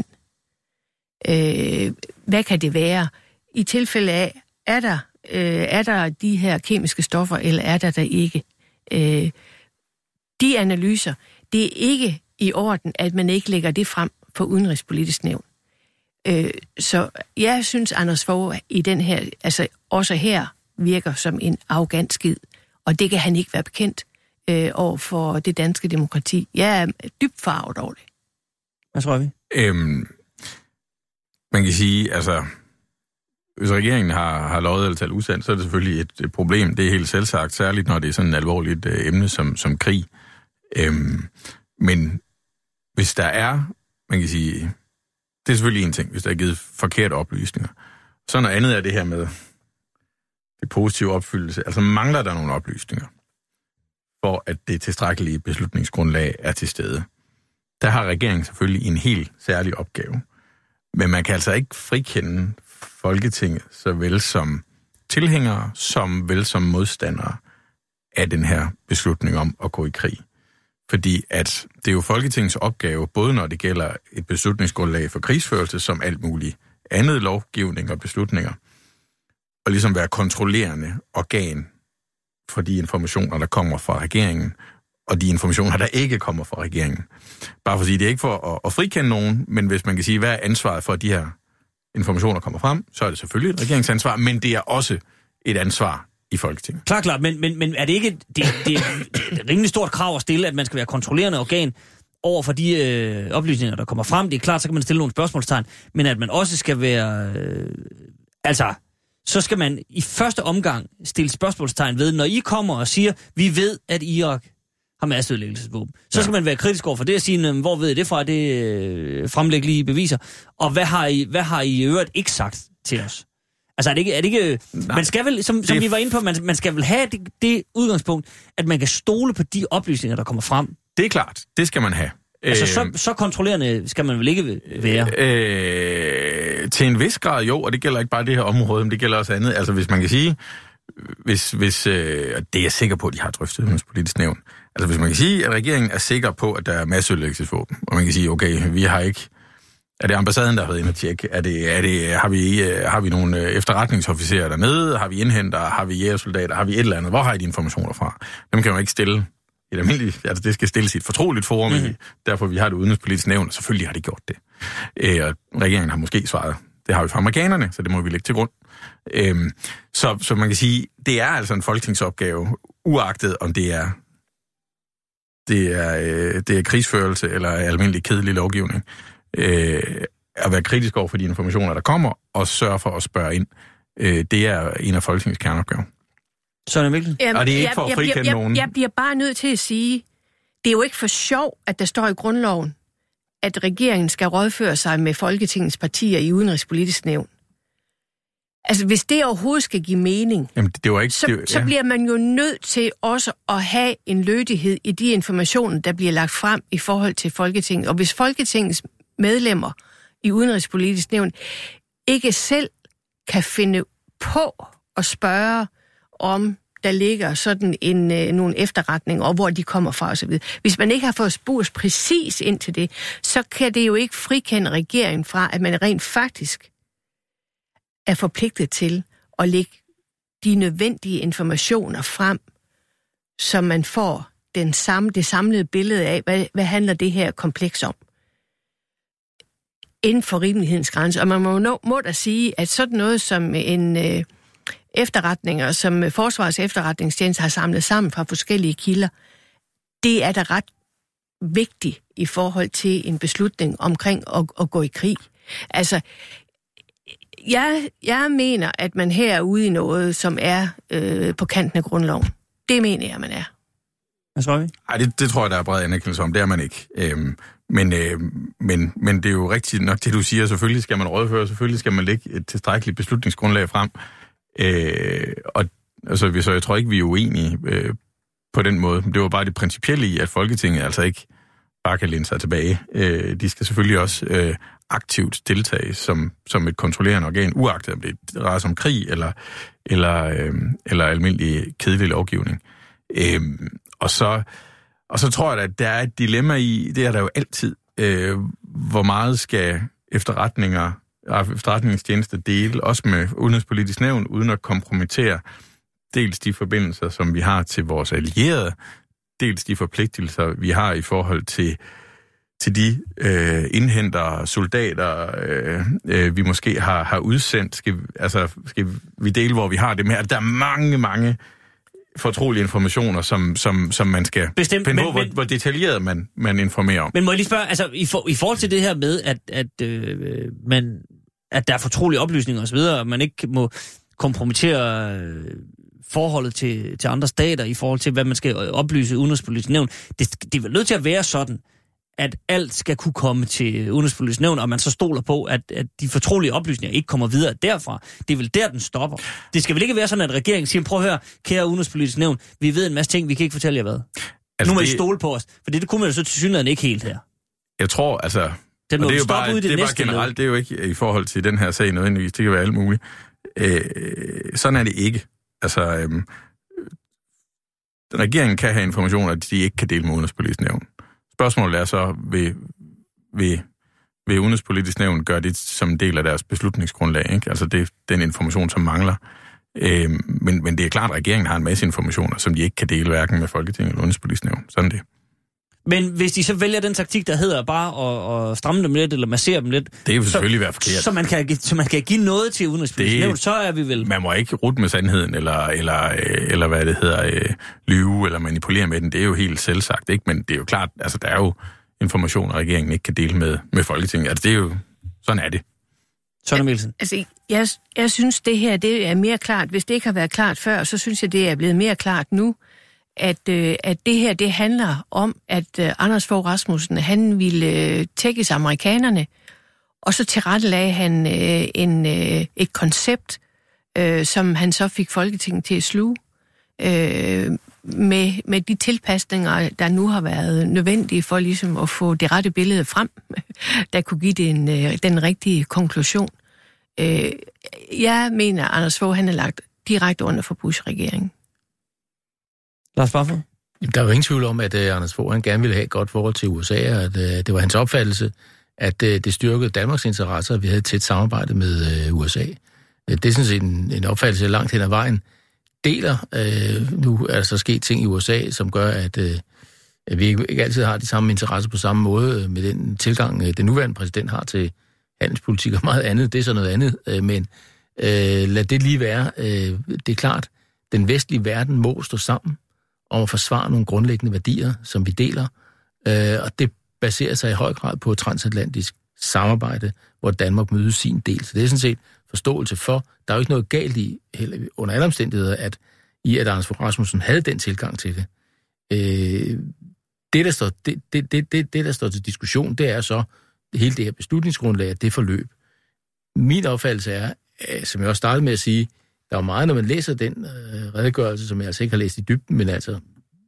Øh, hvad kan det være? I tilfælde af, er der, øh, er der de her kemiske stoffer, eller er der der ikke? Øh, de analyser, det er ikke i orden, at man ikke lægger det frem for Udenrigspolitisk Nævn. Øh, så jeg synes, Anders Fogh i den her, altså også her, virker som en arrogant skid, og det kan han ikke være bekendt øh, over for det danske demokrati. Jeg er dybt farvet over det. Hvad tror vi? Øhm, man kan sige, altså, hvis regeringen har, har lovet eller talt usandt, så er det selvfølgelig et, et problem. Det er helt selvsagt, særligt når det er sådan et alvorligt øh, emne som, som krig. Øhm, men hvis der er, man kan sige, Det er selvfølgelig en ting, hvis der er givet forkerte oplysninger. Så noget andet er det her med det positive opfyldelse. Altså mangler der nogle oplysninger, for at det tilstrækkelige beslutningsgrundlag er til stede. Der har regeringen selvfølgelig en helt særlig opgave. Men man kan altså ikke frikende Folketinget, såvel som tilhængere, som vel som modstandere af den her beslutning om at gå i krig. Fordi at det er jo Folketingets opgave, både når det gælder et beslutningsgrundlag for krigsførelse, som alt muligt andet lovgivning og beslutninger, og ligesom være kontrollerende organ for de informationer, der kommer fra regeringen, og de informationer, der ikke kommer fra regeringen. Bare for at sige, det er ikke for at, at frikende nogen, men hvis man kan sige, hvad er ansvaret for, at de her informationer kommer frem, så er det selvfølgelig et regeringsansvar, men det er også et ansvar i Folketinget. Klart, klart, men, men, men er det ikke det, det er et rimelig stort krav at stille, at man skal være kontrollerende organ over for de øh, oplysninger, der kommer frem? Det er klart, så kan man stille nogle spørgsmålstegn, men at man også skal være... Øh, altså, så skal man i første omgang stille spørgsmålstegn ved, når I kommer og siger, vi ved, at Irak har masseødelæggelsesvåben. Så skal ja. man være kritisk over for det og sige, hvor ved I det fra, det øh, fremlæg lige beviser. Og hvad har I, hvad har I i øvrigt ikke sagt til os? Altså er det ikke... Er det ikke man skal vel, som, som vi var inde på, man, man skal vel have det, det udgangspunkt, at man kan stole på de oplysninger, der kommer frem. Det er klart, det skal man have. Altså øh, så, så kontrollerende skal man vel ikke være? Øh, til en vis grad jo, og det gælder ikke bare det her område, men det gælder også andet. Altså hvis man kan sige, hvis, hvis øh, og det er jeg sikker på, at de har drøftet udenrigspolitisk nævn. Altså hvis man kan sige, at regeringen er sikker på, at der er masseødelæggelsesvåben, og man kan sige, okay, vi har ikke... Er det ambassaden, der har været inde og tjekke? Er det, er det, har, vi, har vi nogle efterretningsofficerer dernede? Har vi indhenter? Har vi jægersoldater? Har vi et eller andet? Hvor har I de informationer fra? Dem kan man ikke stille et almindeligt... Altså det skal stilles i et fortroligt forum. Mm-hmm. Derfor vi har det udenrigspolitisk nævn, og selvfølgelig har de gjort det. Øh, og regeringen har måske svaret. Det har vi fra amerikanerne, så det må vi lægge til grund. Øh, så, så man kan sige, det er altså en folketingsopgave, uagtet om det er, det er, øh, det er krigsførelse eller almindelig kedelig lovgivning. Øh, at være kritisk over for de informationer, der kommer, og sørge for at spørge ind. Øh, det er en af Folketingets kerneopgaver. Sådan er det. Jamen, og det er ikke jeg, for at frikende jeg, jeg, nogen. Jeg bliver bare nødt til at sige, det er jo ikke for sjov, at der står i grundloven, at regeringen skal rådføre sig med Folketingets partier i udenrigspolitisk nævn. Altså, hvis det overhovedet skal give mening, Jamen, det var ikke, så, det, ja. så bliver man jo nødt til også at have en lødighed i de informationer, der bliver lagt frem i forhold til Folketinget. Og hvis Folketingets medlemmer i udenrigspolitisk nævn ikke selv kan finde på at spørge, om der ligger sådan en, øh, nogle efterretninger, og hvor de kommer fra osv. Hvis man ikke har fået spurgt præcis ind til det, så kan det jo ikke frikende regeringen fra, at man rent faktisk er forpligtet til at lægge de nødvendige informationer frem, så man får den samme, det samlede billede af, hvad, hvad handler det her kompleks om. Inden for rimelighedens grænse. Og man må, nå, må da sige, at sådan noget som en øh, efterretninger, som Forsvarets efterretningstjeneste har samlet sammen fra forskellige kilder, det er da ret vigtigt i forhold til en beslutning omkring at, at gå i krig. Altså, jeg, jeg mener, at man her er ude i noget, som er øh, på kanten af grundloven. Det mener jeg, man er. Hvad tror vi? Ej, det, det tror jeg, der er bred anerkendelse om. Det er man ikke. Øhm, men, øh, men, men det er jo rigtigt nok det, du siger. Selvfølgelig skal man rådføre, selvfølgelig skal man lægge et tilstrækkeligt beslutningsgrundlag frem. Øh, og altså, så jeg tror ikke, vi er uenige øh, på den måde. Det var bare det principielle i, at Folketinget altså ikke bare kan læne sig tilbage. Øh, de skal selvfølgelig også øh, aktivt deltage som, som et kontrollerende organ, uagtet om det drejer sig om krig eller, eller, øh, eller almindelig kedelig lovgivning. Øh, og, så, og så tror jeg, at der er et dilemma i, det er der jo altid, øh, hvor meget skal efterretninger, efterretningstjenester dele, også med udenrigspolitisk nævn, uden at kompromittere dels de forbindelser, som vi har til vores allierede, dels de forpligtelser, vi har i forhold til, til de øh, indhenter, soldater, øh, øh, vi måske har, har udsendt. Skal, altså, skal vi dele, hvor vi har det med? Der er mange, mange fortrolige informationer, som, som, som man skal Bestemt, finde men, på, hvor, men, hvor detaljeret man, man informerer om. Men må jeg lige spørge, altså i, for, i forhold til det her med, at, at, øh, man, at der er fortrolige oplysninger osv., og man ikke må kompromittere øh, forholdet til, til andre stater i forhold til, hvad man skal oplyse udenrigspolitisk nævn, det, det er vel nødt til at være sådan, at alt skal kunne komme til udenrigspolitisk nævn, og man så stoler på, at, at de fortrolige oplysninger ikke kommer videre derfra. Det er vel der, den stopper. Det skal vel ikke være sådan, at regeringen siger, prøv at høre, kære udenrigspolitisk nævn, vi ved en masse ting, vi kan ikke fortælle jer hvad. Altså, nu må det... I stole på os, for det, det kunne man jo så til synligheden ikke helt her. Jeg tror, altså... Den og det er jo bare, det det er bare generelt, led. det er jo ikke i forhold til den her sag nødvendigvis, det kan være alt muligt. Øh, sådan er det ikke. Altså, øhm, regeringen kan have informationer, de ikke kan dele med udenrigspolitisk nævn. Spørgsmålet er så, vil, vil, vil udenrigspolitisk nævn gøre det som en del af deres beslutningsgrundlag, ikke? Altså det, den information, som mangler. Øh, men, men det er klart, at regeringen har en masse informationer, som de ikke kan dele hverken med Folketinget eller udenrigspolitisk nævn. Sådan det. Men hvis de så vælger den taktik, der hedder bare at, at stramme dem lidt, eller massere dem lidt... Det vil selvfølgelig så, være forkert. Så man, kan, så man kan give noget til udenrigspolitisk nævn, så er vi vel... Man må ikke rute med sandheden, eller, eller, eller hvad det hedder, lyve, eller manipulere med den. Det er jo helt selvsagt, ikke? Men det er jo klart, altså der er jo informationer, regeringen ikke kan dele med, med Folketinget. Altså det er jo... Sådan er det. Sonja Mielsen. Altså, jeg, jeg synes, det her det er mere klart. Hvis det ikke har været klart før, så synes jeg, det er blevet mere klart nu. At, øh, at det her, det handler om, at øh, Anders Fogh Rasmussen, han ville øh, tækkes amerikanerne, og så tilrettelagde han øh, en, øh, et koncept, øh, som han så fik Folketinget til at sluge, øh, med, med de tilpasninger, der nu har været nødvendige for ligesom at få det rette billede frem, der kunne give den, øh, den rigtige konklusion. Øh, jeg mener, at Anders Fogh, han er lagt direkte under for Bush-regeringen. Lars Barfod? Der er jo ingen tvivl om, at uh, Anders Fogh han gerne ville have et godt forhold til U S A, og at uh, det var hans opfattelse, at uh, det styrkede Danmarks interesser, at vi havde et tæt samarbejde med uh, U S A. Uh, det er sådan set en, en opfattelse langt hen ad vejen. Deler, uh, nu er der så sket ting i U S A, som gør, at, uh, at vi ikke, ikke altid har de samme interesser på samme måde uh, med den tilgang, uh, den nuværende præsident har til handelspolitik og meget andet. Det er så noget andet, uh, men uh, lad det lige være. Uh, det er klart, den vestlige verden må stå sammen om at forsvare nogle grundlæggende værdier, som vi deler. Øh, og det baserer sig i høj grad på et transatlantisk samarbejde, hvor Danmark møder sin del. Så det er sådan set forståelse for. Der er jo ikke noget galt i, under alle omstændigheder, at i at Anders Fogh Rasmussen havde den tilgang til det. Øh, det, der står, det, det, det, det, det, der står til diskussion, det er så hele det her beslutningsgrundlag, det forløb. Min opfattelse er, som jeg også startede med at sige, der er jo meget, når man læser den øh, redegørelse, som jeg altså ikke har læst i dybden, men altså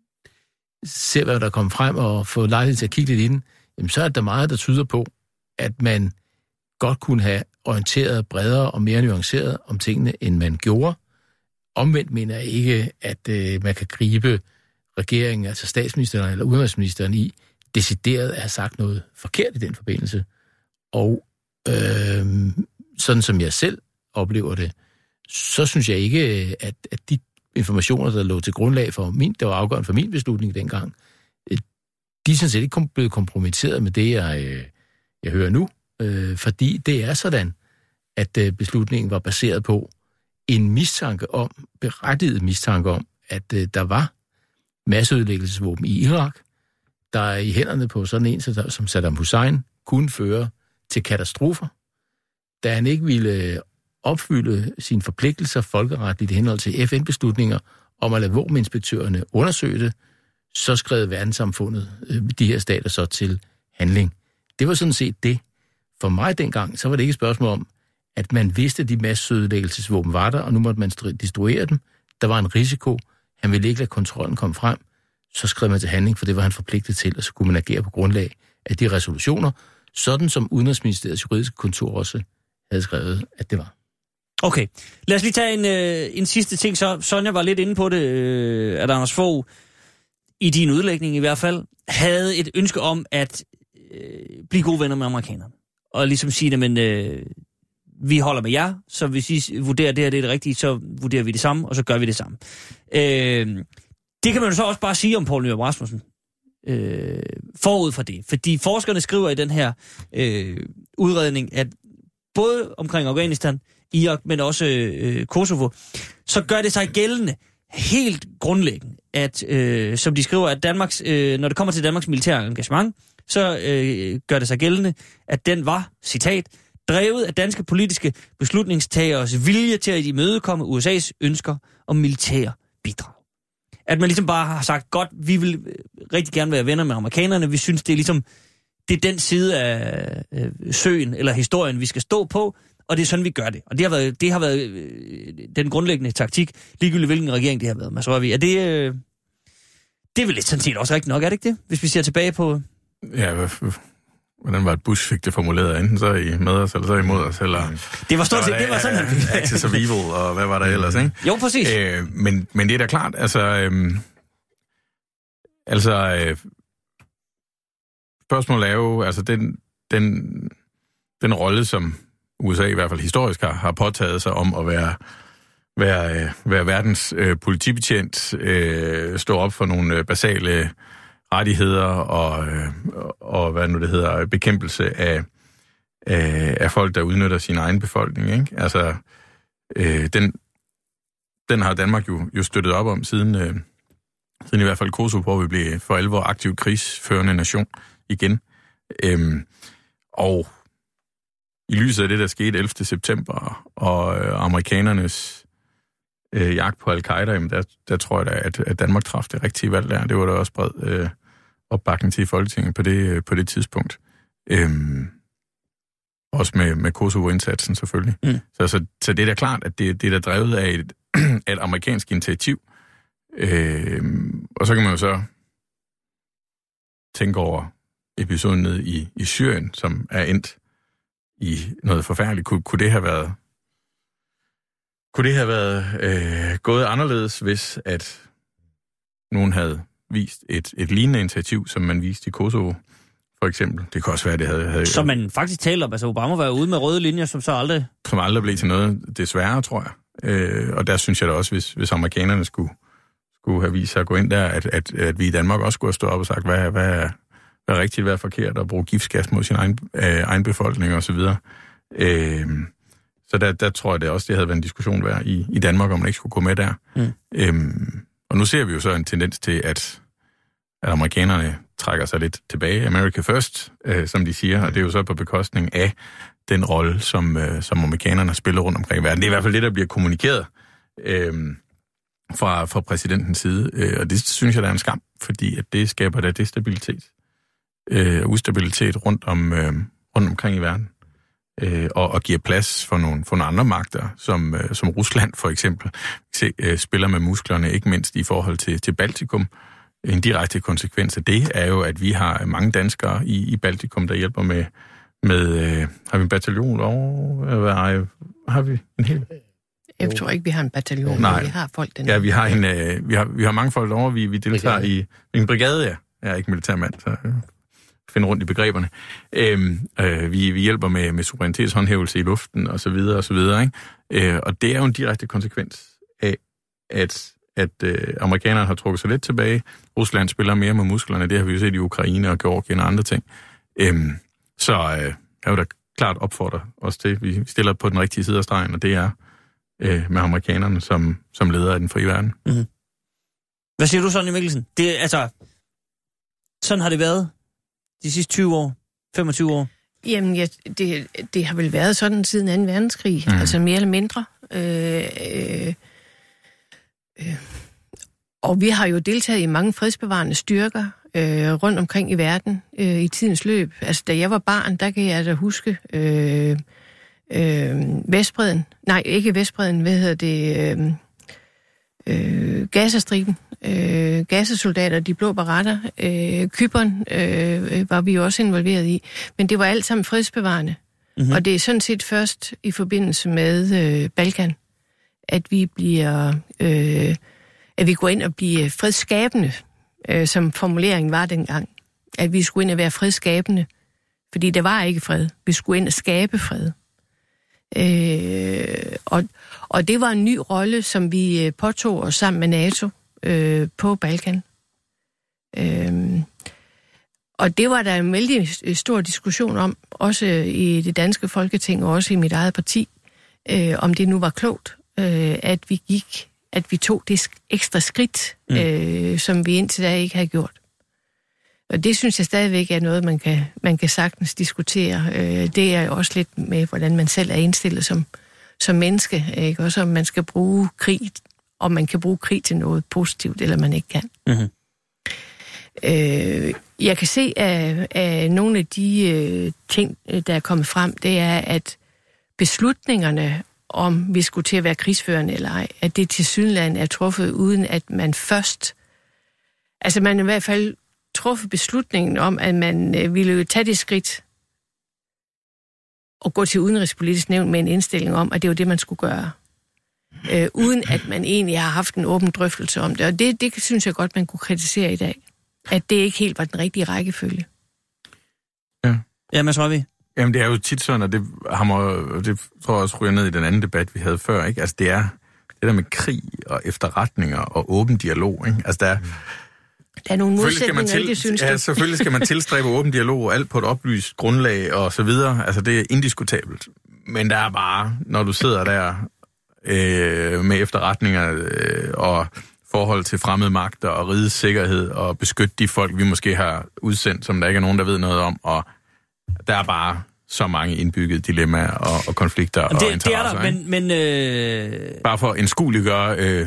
ser, hvad der kommer frem og får lejlighed til at kigge lidt i den, jamen så er der meget, der tyder på, at man godt kunne have orienteret bredere og mere nuanceret om tingene, end man gjorde. Omvendt mener jeg ikke, at øh, man kan gribe regeringen, altså statsministeren eller udenrigsministeren i, decideret at have sagt noget forkert i den forbindelse. Og øh, sådan som jeg selv oplever det, så synes jeg ikke, at, at de informationer, der lå til grundlag for min, der var afgørende for min beslutning dengang, de er sådan set ikke blevet kompromitteret med det, jeg, jeg hører nu, øh, fordi det er sådan, at beslutningen var baseret på en mistanke om, berettiget mistanke om, at øh, der var masseødelæggelsesvåben i Irak, der i hænderne på sådan en som Saddam Hussein kunne føre til katastrofer, da han ikke ville opfylde sine forpligtelser folkeretligt i henhold til F N-beslutninger om at lade våbeninspektørerne undersøge det, så skred verdenssamfundet øh, de her stater så til handling. Det var sådan set det. For mig dengang, så var det ikke et spørgsmål om, at man vidste, at de masseødelæggelsesvåben var der, og nu måtte man destruere dem. Der var en risiko. Han ville ikke lade kontrollen komme frem. Så skred man til handling, for det var han forpligtet til, og så kunne man agere på grundlag af de resolutioner, sådan som Udenrigsministeriets juridiske kontor også havde skrevet, at det var. Okay, lad os lige tage en, øh, en sidste ting så. Sonja var lidt inde på det, øh, at Anders Fogh, i din udlægning i hvert fald, havde et ønske om at øh, blive gode venner med amerikanerne. Og ligesom sige, men øh, vi holder med jer, så hvis I vurderer det her, det er det rigtige, så vurderer vi det samme, og så gør vi det samme. Øh, det kan man jo så også bare sige om Poul Nyrup Rasmussen. Øh, forud for det. Fordi forskerne skriver i den her øh, udredning, at både omkring Afghanistan, Irak, men også øh, Kosovo, så gør det sig gældende helt grundlæggende, at, øh, som de skriver, at Danmarks, øh, når det kommer til Danmarks militære engagement, så øh, gør det sig gældende, at den var, citat, drevet af danske politiske beslutningstageres vilje til at imødekomme U S A's ønsker om militære bidrag. At man ligesom bare har sagt, godt, vi vil rigtig gerne være venner med amerikanerne, vi synes, det er ligesom det er den side af øh, søen eller historien, vi skal stå på, og det er sådan, vi gør det. Og det har været, det har været øh, den grundlæggende taktik, ligegyldigt hvilken regering det har været. Men så er vi, er det, øh, det er vel lidt sådan set også rigtigt nok, er det ikke det? Hvis vi ser tilbage på... Ja, hvordan var det Bush fik det formuleret? Enten så I med os, eller så I imod os, eller... Det var stort set, det var sådan, han fik. Access of Evil, og hvad var der ellers, ikke? Jo, præcis. Øh, men, men det er da klart, altså... Øh, altså... Øh, spørgsmålet er jo, altså den, den, den rolle, som U S A i hvert fald historisk har, har påtaget sig om at være, være, øh, være verdens øh, politibetjent, øh, stå op for nogle øh, basale rettigheder og, øh, og hvad nu det hedder, bekæmpelse af, af, af folk, der udnytter sin egen befolkning, ikke? Altså, øh, den, den har Danmark jo, jo støttet op om siden, øh, siden i hvert fald Kosovo, hvor vi blev for alvor aktiv krigsførende nation igen. Øhm, og i lyset af det, der skete ellevte september, og øh, amerikanernes øh, jagt på al-Qaida, jamen der, der tror jeg da, at, at Danmark traf det rigtige valg der. Det var der også bred øh, opbakning til i Folketinget på det, øh, på det tidspunkt. Øhm, også med, med Kosovo-indsatsen selvfølgelig. Mm. Så, så, så det er da klart, at det, det er da drevet af et, et amerikansk initiativ. Øhm, og så kan man jo så tænke over episoden nede i, i Syrien, som er endt i noget forfærdeligt. Kunne, kunne det have været, kunne det have været øh, gået anderledes, hvis at nogen havde vist et, et lignende initiativ, som man viste i Kosovo, for eksempel? Det kan også være, det havde... havde som man faktisk taler om. Altså Obama var ude med røde linjer, som så aldrig... Som aldrig blev til noget, desværre, tror jeg. Øh, og der synes jeg da også, hvis, hvis amerikanerne skulle, skulle have vist sig at gå ind der, at, at, at vi i Danmark også skulle have stået op og sagt, hvad, hvad, hvad er rigtigt, hvad er forkert, og bruge giftgas mod sin egen, øh, egen befolkning og så videre. Øh, så der, der tror jeg det også, det havde været en diskussion værd i, i Danmark, om man ikke skulle gå med der. Mm. Øh, og nu ser vi jo så en tendens til, at, at amerikanerne trækker sig lidt tilbage. America first, øh, som de siger, og det er jo så på bekostning af den rolle, som, øh, som amerikanerne spiller rundt omkring i verden. Det er i hvert fald det, der bliver kommunikeret øh, fra, fra præsidentens side, øh, og det synes jeg, der er en skam, fordi at det skaber der destabilitet øh, og ustabilitet rundt, om, øh, rundt omkring i verden, øh, og, og giver plads for nogle, for nogle andre magter, som, øh, som Rusland for eksempel, se, øh, spiller med musklerne, ikke mindst i forhold til, til Baltikum. En direkte konsekvens af det er jo, at vi har mange danskere i, i Baltikum, der hjælper med, med øh, har vi en bataljon over? Eller har vi en hel? Jeg tror ikke, vi har en bataljon, Nej. Men vi har folk dernede. Ja, vi har, en, øh, vi har, vi har mange folk over, vi, vi deltager brigade. i en brigade, ja. Jeg er ikke militærmand, så øh, finder rundt i begreberne. Øhm, øh, vi, vi hjælper med, med suverænitetshåndhævelse i luften, og så videre, og så videre, ikke? Øh, og det er jo en direkte konsekvens af, at at øh, amerikanerne har trukket sig lidt tilbage. Rusland spiller mere med musklerne. Det har vi jo set i Ukraine og Georgien og andre ting. Øhm, så øh, jeg vil da klart opfordre os til, at vi stiller på den rigtige side af stregen, og det er øh, med amerikanerne som, som leder af den frie verden. Mm-hmm. Hvad siger du, Sonja Mikkelsen? Det, altså, sådan har det været de sidste tyve år, femogtyve år? Jamen, ja, det, det har vel været sådan siden anden verdenskrig, mm. altså mere eller mindre. Øh, øh, øh. Og vi har jo deltaget i mange fredsbevarende styrker øh, rundt omkring i verden øh, i tidens løb. Altså, da jeg var barn, der kan jeg da huske øh, øh, Vestbredden. Nej, ikke Vestbredden, hvad hedder det? Øh, øh, Gazastriben. Øh, Gazasoldater, de blå baretter. Øh, Cypern øh, var vi jo også involveret i. Men det var alt sammen fredsbevarende. Mm-hmm. Og det er sådan set først i forbindelse med øh, Balkan, at vi bliver... Øh, at vi går ind og bliver fredsskabende, øh, som formuleringen var dengang. At vi skulle ind og være fredsskabende, fordi der var ikke fred. Vi skulle ind og skabe fred. Øh, og, og det var en ny rolle, som vi påtog os sammen med NATO øh, på Balkan. Øh, og det var der en vældig stor diskussion om, også i det danske Folketing og også i mit eget parti, øh, om det nu var klogt, øh, at vi gik at vi tog det ekstra skridt, mm. øh, som vi indtil da ikke havde gjort. Og det synes jeg stadigvæk er noget, man kan, man kan sagtens diskutere. Øh, det er også lidt med, hvordan man selv er indstillet som, som menneske. Ikke? Også om man skal bruge krig, om man kan bruge krig til noget positivt, eller man ikke kan. Mm-hmm. Øh, Jeg kan se, at, at nogle af de øh, ting, der er kommet frem, det er, at beslutningerne om vi skulle til at være krigsførende eller ej, at det tilsyneladende er truffet, uden at man først... Altså man i hvert fald truffet beslutningen om, at man øh, ville tage det skridt og gå til udenrigspolitisk nævn med en indstilling om, at det var det, man skulle gøre. Øh, uden at man egentlig har haft en åben drøftelse om det. Og det, det synes jeg godt, man kunne kritisere i dag. At det ikke helt var den rigtige rækkefølge. Ja. Ja, Mads Rørvig. Jamen, det er jo tit sådan, og det, hammer, det tror jeg også ryger ned i den anden debat, vi havde før, ikke? Altså, det er det der med krig og efterretninger og åben dialog, ikke? Altså, der er... Der er nogle modsætninger, til, det synes ja, du. selvfølgelig skal man tilstræbe åben dialog og alt på et oplyst grundlag og så videre. Altså, det er indiskutabelt. Men der er bare, når du sidder der øh, med efterretninger øh, og forhold til fremmede magter og rigets sikkerhed og beskytte de folk, vi måske har udsendt, som der ikke er nogen, der ved noget om, og der er bare så mange indbyggede dilemmaer og, og konflikter det, og interesser. Det er der, men... men øh... Bare for at indskueliggøre øh,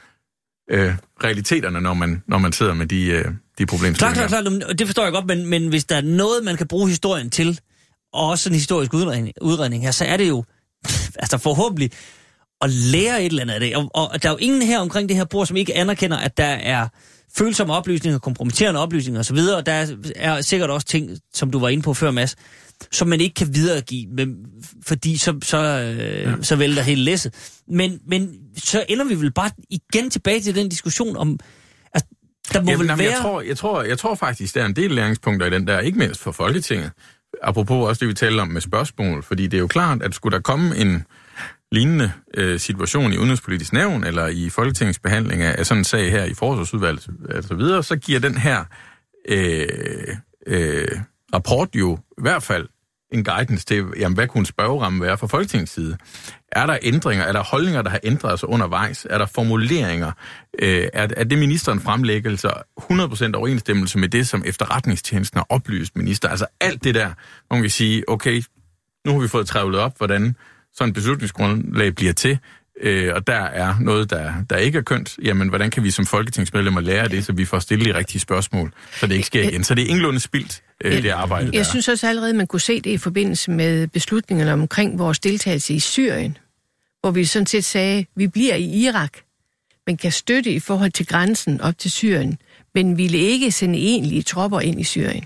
øh, realiteterne, når man, når man sidder med de, øh, de problemstillinger. Klart, klart, klart. Det forstår jeg godt, men, men hvis der er noget, man kan bruge historien til, og også en historisk udredning, udredning her, så er det jo altså forhåbentlig at lære et eller andet af det. Og, og der er jo ingen her omkring det her bord, som ikke anerkender, at der er følsomme oplysninger, kompromitterende oplysninger osv., og der er, er sikkert også ting, som du var inde på før, Mads, som man ikke kan videregive, men, fordi så, så, øh, ja. så vælter hele læsset. Men, men så ender vi vel bare igen tilbage til den diskussion om, at der må Jamen, vel jamen, være... Jeg tror, jeg, tror, jeg tror faktisk, der er en del læringspunkter i den der, ikke mindst for Folketinget. Apropos også det, vi taler om med spørgsmål, fordi det er jo klart, at skulle der komme en lignende øh, situation i Udenrigspolitisk Nævn, eller i Folketingets behandling af, af sådan en sag her i Forsvarsudvalget og så videre, så giver den her øh, øh, rapport jo i hvert fald en guidance til, jamen, hvad kunne en spørgeramme være fra Folketingets side? Er der ændringer? Er der holdninger, der har ændret sig undervejs? Er der formuleringer? Øh, er, er det ministeren fremlæggelse hundrede procent overensstemmelse med det, som efterretningstjenesten har oplyst minister? Altså alt det der, hvor man kan sige, okay, nu har vi fået trævlet op, hvordan sådan et beslutningsgrundlag bliver til, øh, og der er noget, der, der ikke er kønt, jamen, hvordan kan vi som folketingsmedlemmer lære det, så vi får stillet de rigtige spørgsmål, så det ikke sker igen. Så det er ingenlunde spildt, øh, det arbejde, jeg, der jeg synes også allerede, man kunne se det i forbindelse med beslutningerne omkring vores deltagelse i Syrien, hvor vi sådan set sagde, vi bliver i Irak, men kan støtte i forhold til grænsen op til Syrien, men ville ikke sende egentlige tropper ind i Syrien.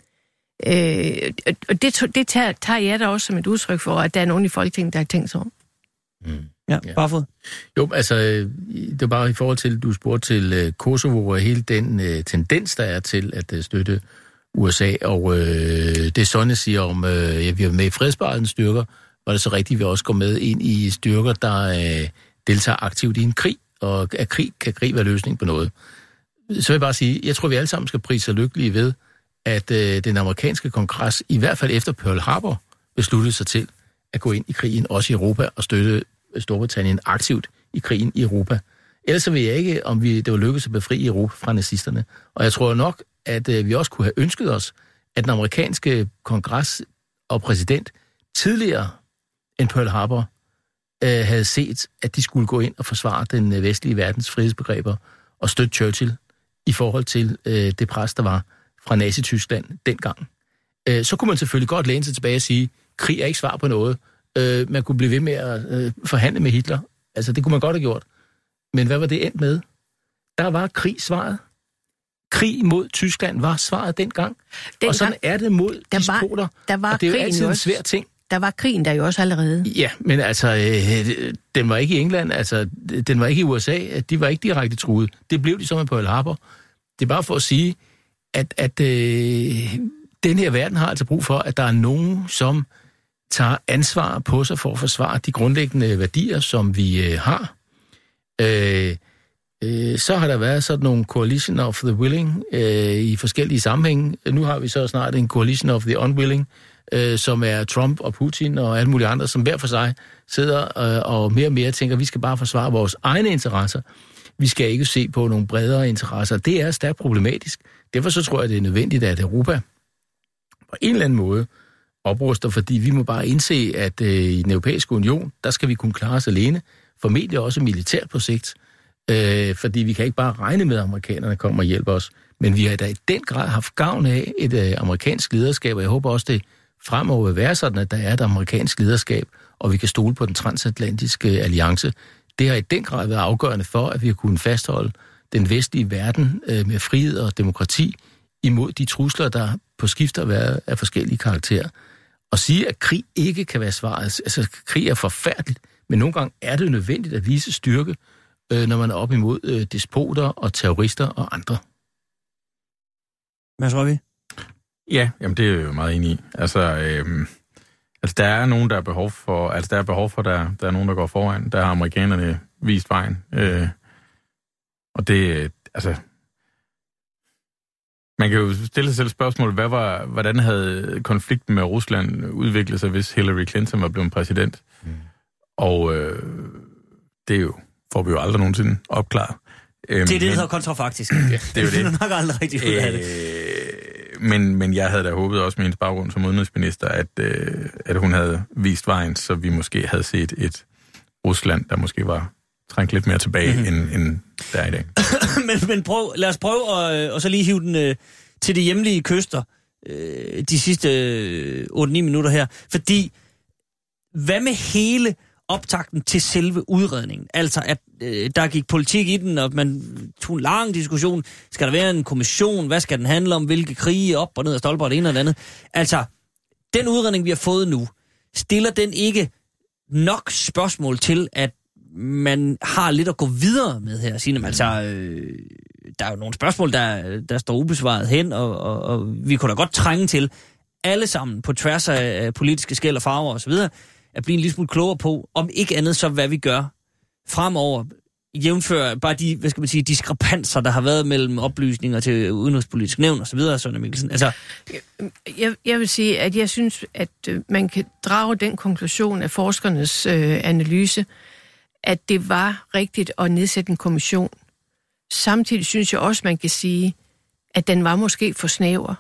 Øh, og det, det tager, tager jeg da også som et udtryk for, at der er nogen i Folketinget, der har tænkt sig om. Mm. Ja, ja, bare fået. Jo, altså, det var bare i forhold til, du spurgte til uh, Kosovo, og hele den uh, tendens, der er til at uh, støtte U S A, og uh, det Sonne siger om, uh, ja, vi er med i fredsbevarende styrker, var det så rigtigt, at vi også går med ind i styrker, der uh, deltager aktivt i en krig, og at krig kan krig være løsning på noget. Så vil jeg bare sige, jeg tror, vi alle sammen skal prise sig lykkelige ved, at øh, den amerikanske kongres, i hvert fald efter Pearl Harbor, besluttede sig til at gå ind i krigen, også i Europa, og støtte Storbritannien aktivt i krigen i Europa. Ellers så ved jeg ikke, om vi, det var lykkedes at befri Europa fra nazisterne. Og jeg tror nok, at øh, vi også kunne have ønsket os, at den amerikanske kongres og præsident tidligere end Pearl Harbor øh, havde set, at de skulle gå ind og forsvare den øh, vestlige verdens frihedsbegreber og støtte Churchill i forhold til øh, det pres, der var fra Nazi-Tyskland dengang. Øh, så kunne man selvfølgelig godt læne sig tilbage og sige, krig er ikke svar på noget. Øh, man kunne blive ved med at øh, forhandle med Hitler. Altså, det kunne man godt have gjort. Men hvad var det endt med? Der var krig svaret. Krig mod Tyskland var svaret dengang. dengang og sådan er det mod der despoter. Var, der var og det er jo altid også, en svær ting. Der var krigen der jo også allerede. Ja, men altså, øh, den var ikke i England, altså, den var ikke i U S A, de var ikke direkte truet. Det blev de så med Pearl Harbor. Det er bare for at sige, at, at øh, den her verden har altså brug for, at der er nogen, som tager ansvar på sig for at forsvare de grundlæggende værdier, som vi øh, har. Øh, øh, så har der været sådan nogle coalition of the willing øh, i forskellige sammenhænge. Nu har vi så snart en coalition of the unwilling, øh, som er Trump og Putin og alle mulige andre, som hver for sig sidder øh, og mere og mere tænker, at vi skal bare forsvare vores egne interesser. Vi skal ikke se på nogle bredere interesser. Det er stærkt problematisk. Derfor så tror jeg, det er nødvendigt, at Europa på en eller anden måde opruster, fordi vi må bare indse, at øh, i den europæiske union, der skal vi kunne klare os alene, formentlig også militært på sigt, øh, fordi vi kan ikke bare regne med, at amerikanerne kommer og hjælper os Men vi har da i den grad haft gavn af et øh, amerikansk lederskab, og jeg håber også, det fremover vil være sådan, at der er et amerikansk lederskab, og vi kan stole på den transatlantiske alliance. Det har i den grad været afgørende for, at vi har kunnet fastholde den vestlige verden øh, med frihed og demokrati imod de trusler, der på skift har været af forskellige karakterer. Og sige, at krig ikke kan være svaret. Altså, krig er forfærdeligt, men nogle gange er det nødvendigt at vise styrke, øh, når man er op imod øh, despoter og terrorister og andre. Hvad tror vi? Ja, jamen det er jeg jo meget enig i. Altså, øhm, altså der er nogen, der er behov for, altså der er behov for, der, der er nogen, der går foran. Der har amerikanerne vist vejen. Øh, og det, altså, man kan jo stille sig selv spørgsmål, hvad var, hvordan havde konflikten med Rusland udviklet sig, hvis Hillary Clinton var blevet præsident? Mm. Og øh, det er jo, får vi jo aldrig nogensinde opklaret. Øh, det er det, der men, hedder kontrafaktisk. Ja, det er jo det. Det er nok aldrig rigtig ud af det. Øh, men, men jeg havde da håbet også med hendes baggrund som udenrigsminister, at, øh, at hun havde vist vejen, så vi måske havde set et Rusland, der måske var trængt lidt mere tilbage, mm-hmm. end, end der er i dag. men men prøv, lad os prøve at og så lige hive den øh, til de hjemlige kyster øh, de sidste øh, otte ni minutter her. Fordi, hvad med hele optakten til selve udredningen? Altså, at øh, der gik politik i den, og man tog en lang diskussion. Skal der være en kommission? Hvad skal den handle om? Hvilke krige? Op og ned og stolper, det ene og det andet. Altså, den udredning, vi har fået nu, stiller den ikke nok spørgsmål til, at man har lidt at gå videre med her, Signe. Altså, øh, der er jo nogle spørgsmål, der, der står ubesvaret hen, og, og, og vi kunne da godt trænge til, alle sammen på tværs af politiske skel og farver osv., at blive en lille smule klogere på, om ikke andet så, hvad vi gør fremover, jævnfør bare de, hvad skal man sige, diskrepanser, der har været mellem oplysninger til udenrigspolitisk nævn osv., Søren Mikkelsen. Altså, jeg, jeg vil sige, at jeg synes, at man kan drage den konklusion af forskernes øh, analyse, at det var rigtigt at nedsætte en kommission. Samtidig synes jeg også, man kan sige, at den var måske for snæver.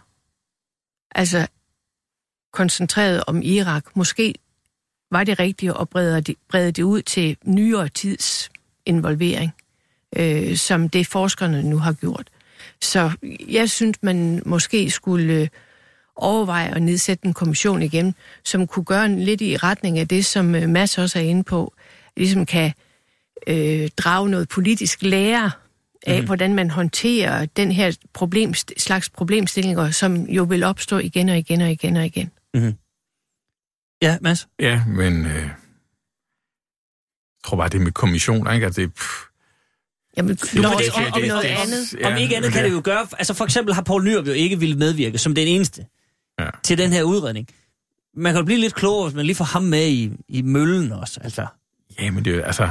Altså, koncentreret om Irak. Måske var det rigtigt at brede det, brede det ud til nyere tids involvering, øh, som det forskerne nu har gjort. Så jeg synes, man måske skulle overveje at nedsætte en kommission igen, som kunne gøre en lidt i retning af det, som Mads også er inde på, ligesom kan øh, drage noget politisk lære af, mm. hvordan man håndterer den her problem, slags problemstillinger, som jo vil opstå igen og igen og igen og igen. Mm-hmm. Ja, Mads? Ja, men øh, jeg tror bare, det med kommissioner, ikke? At det, Jamen, Nå, det, om, om noget andet. Ja, om ikke andet kan det jo gøre. Altså for eksempel har Poul Nyrup jo ikke ville medvirke som den eneste ja. til den her udredning. Man kan jo blive lidt klogere, hvis man lige får ham med i, i møllen også. Altså. Ja, men det er jo, altså...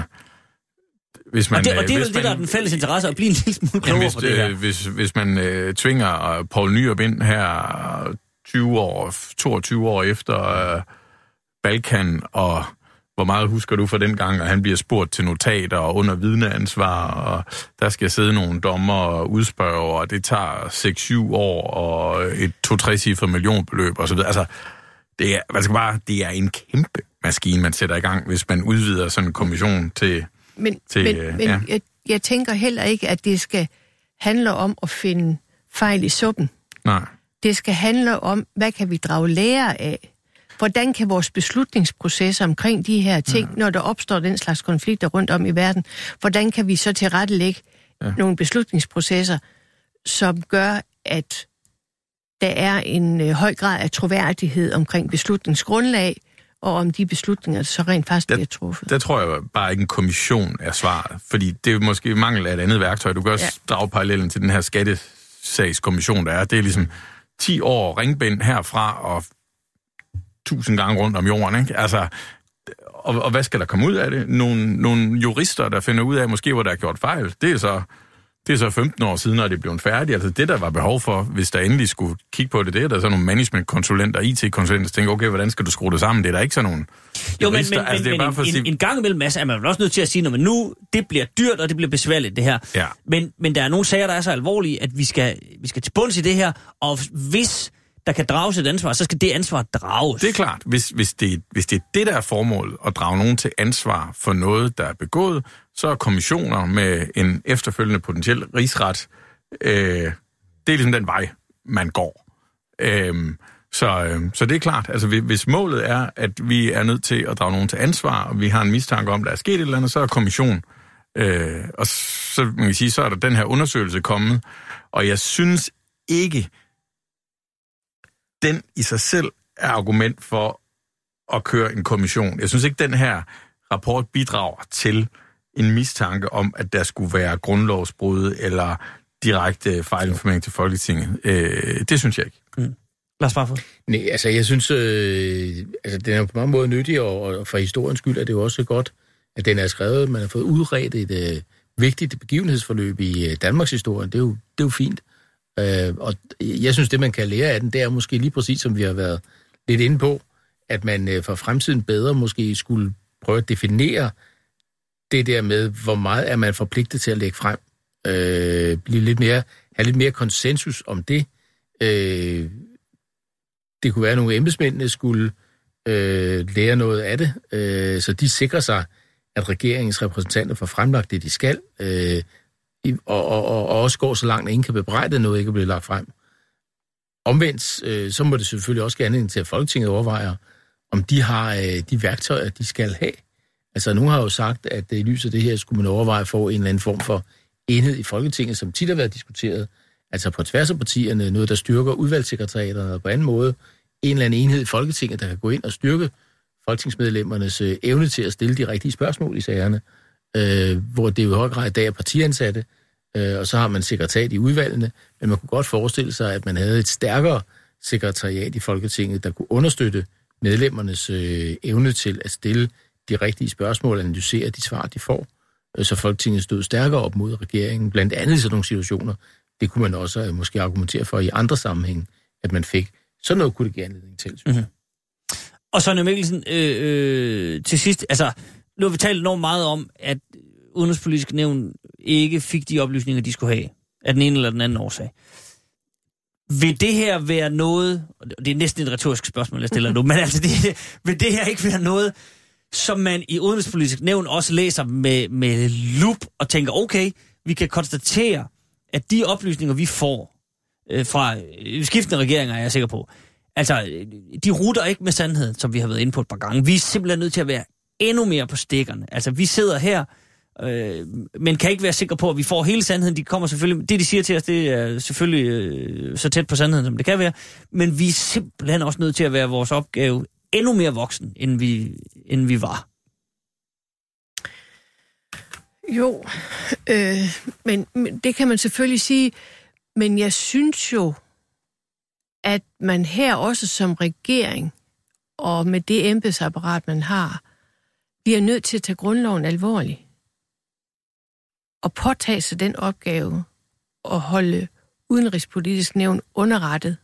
Hvis man, og det, og det er jo det, der er den fælles interesse, at blive en lille smule klogere hvis, på det her. Øh, hvis, hvis man øh, tvinger Poul Nyrup ind her tyve år, toogtyve år efter øh, Balkan, og hvor meget husker du fra den gang, at han bliver spurgt til notater og under vidneansvar, og der skal sidde nogle dommer og udspørge, og det tager seks syv år, og et to-tre cifret millionbeløb, og så videre. Altså, det er, man skal bare, det er en kæmpe maskine, man sætter i gang, hvis man udvider sådan en kommission til... Men, til, men, øh, men ja. jeg, jeg tænker heller ikke, at det skal handle om at finde fejl i suppen. Nej. Det skal handle om, hvad kan vi drage lære af? Hvordan kan vores beslutningsprocesser omkring de her ting, ja. når der opstår den slags konflikter rundt om i verden, hvordan kan vi så tilrettelægge ja. nogle beslutningsprocesser, som gør, at der er en øh, høj grad af troværdighed omkring beslutningsgrundlag, og om de beslutninger, så rent faktisk der, bliver truffet. Der tror jeg bare ikke en kommission er svaret, fordi det er måske mangel af et andet værktøj. Du kan også ja. drage parallellen til den her skattesagskommission, der er. Det er ligesom ti år ringbind herfra og tusind gange rundt om jorden, ikke? Altså, og, og hvad skal der komme ud af det? Nogle, nogle jurister, der finder ud af, måske hvor der er gjort fejl, det er så... Det er så femten år siden, når det blev færdigt. Altså det, der var behov for, hvis der endelig skulle kigge på det, det er der så nogle managementkonsulenter, I T-konsulenter, der tænker, okay, hvordan skal du skrue det sammen? Det er der ikke sådan nogen jo, men, jurister. men, altså, det er men bare for en, at sige... en gang imellem, Mads, er man også nødt til at sige, at nu, det bliver dyrt, og det bliver besværligt, det her. Ja. Men, men der er nogle sager, der er så alvorlige, at vi skal, vi skal til bunds i det her, og hvis der kan drages et ansvar, så skal det ansvar drages. Det er klart. Hvis, hvis, det, hvis det er det, der er formålet, at drage nogen til ansvar for noget, der er begået, så er kommissioner med en efterfølgende potentiel rigsret øh, det er ligesom den vej, man går. Øhm, så, øhm, så det er klart, altså hvis målet er, at vi er nødt til at drage nogen til ansvar, og vi har en mistanke om, at der er sket et eller andet, så er kommission. Øh, og så, man kan sige, så er der den her undersøgelse kommet, og jeg synes ikke, den i sig selv er argument for at køre en kommission. Jeg synes ikke, den her rapport bidrager til en mistanke om, at der skulle være grundlovsbrud eller direkte fejlinformering til Folketinget. Øh, det synes jeg ikke. Mm. Lad os bare få. Nej, altså jeg synes, øh, altså den er på mange måder nyttig, og, og for historiens skyld er det jo også godt, at den er skrevet. Man har fået udredt et øh, vigtigt begivenhedsforløb i øh, Danmarks historie. Det er jo, det er jo fint. Øh, og jeg synes, det man kan lære af den, det er måske lige præcis, som vi har været lidt inde på, at man øh, for fremtiden bedre måske skulle prøve at definere det der med, hvor meget er man forpligtet til at lægge frem. Øh, blive lidt mere, have lidt mere konsensus om det. Øh, det kunne være, at nogle embedsmændene skulle øh, lære noget af det, øh, så de sikrer sig, at regeringens repræsentanter får fremlagt det, de skal, øh, og, og, og også går så langt, at ingen kan bebrejde noget, ikke er blevet lagt frem. Omvendt, øh, så må det selvfølgelig også give anledning til, at Folketinget overvejer, om de har øh, de værktøjer, de skal have. Altså, nogen har jo sagt, at i lyset af det her, skulle man overveje at få en eller anden form for enhed i Folketinget, som tit har været diskuteret, altså på tværs af partierne, noget, der styrker udvalgssekretariaterne, og på anden måde en eller anden enhed i Folketinget, der kan gå ind og styrke folketingsmedlemmernes øh, evne til at stille de rigtige spørgsmål i sagerne, øh, hvor det jo i høj grad i dag er partiansatte, øh, og så har man sekretariat i udvalgene, men man kunne godt forestille sig, at man havde et stærkere sekretariat i Folketinget, der kunne understøtte medlemmernes øh, evne til at stille de rigtige spørgsmål, analysere de svar, de får, øh, så Folketinget stod stærkere op mod regeringen, blandt andet i sådan nogle situationer. Det kunne man også øh, måske argumentere for i andre sammenhænge, at man fik. Sådan noget kunne det give anledning til. Mm-hmm. Og Sonja Mikkelsen, øh, øh, til sidst, altså, nu har vi talt enormt meget om, at Udenrigspolitisk Nævn ikke fik de oplysninger, de skulle have, af den ene eller den anden årsag. Vil det her være noget, og det er næsten et retorisk spørgsmål, jeg stiller nu, men altså, det, vil det her ikke være noget, som man i Udenrigspolitisk Nævn også læser med, med lup og tænker, okay, vi kan konstatere, at de oplysninger, vi får øh, fra øh, skiftende regeringer, er jeg sikker på, altså, de ruter ikke med sandheden, som vi har været inde på et par gange. Vi er simpelthen nødt til at være endnu mere på stikkerne. Altså, vi sidder her, øh, men kan ikke være sikre på, at vi får hele sandheden. De kommer selvfølgelig, det de siger til os, det er selvfølgelig øh, så tæt på sandheden, som det kan være. Men vi er simpelthen også nødt til at være vores opgave endnu mere voksen, end vi, end vi var. Jo, øh, men, men det kan man selvfølgelig sige, men jeg synes jo, at man her også som regering, og med det embedsapparat, man har, bliver nødt til at tage grundloven alvorligt. Og påtage sig den opgave at holde Udenrigspolitisk Nævn underrettet,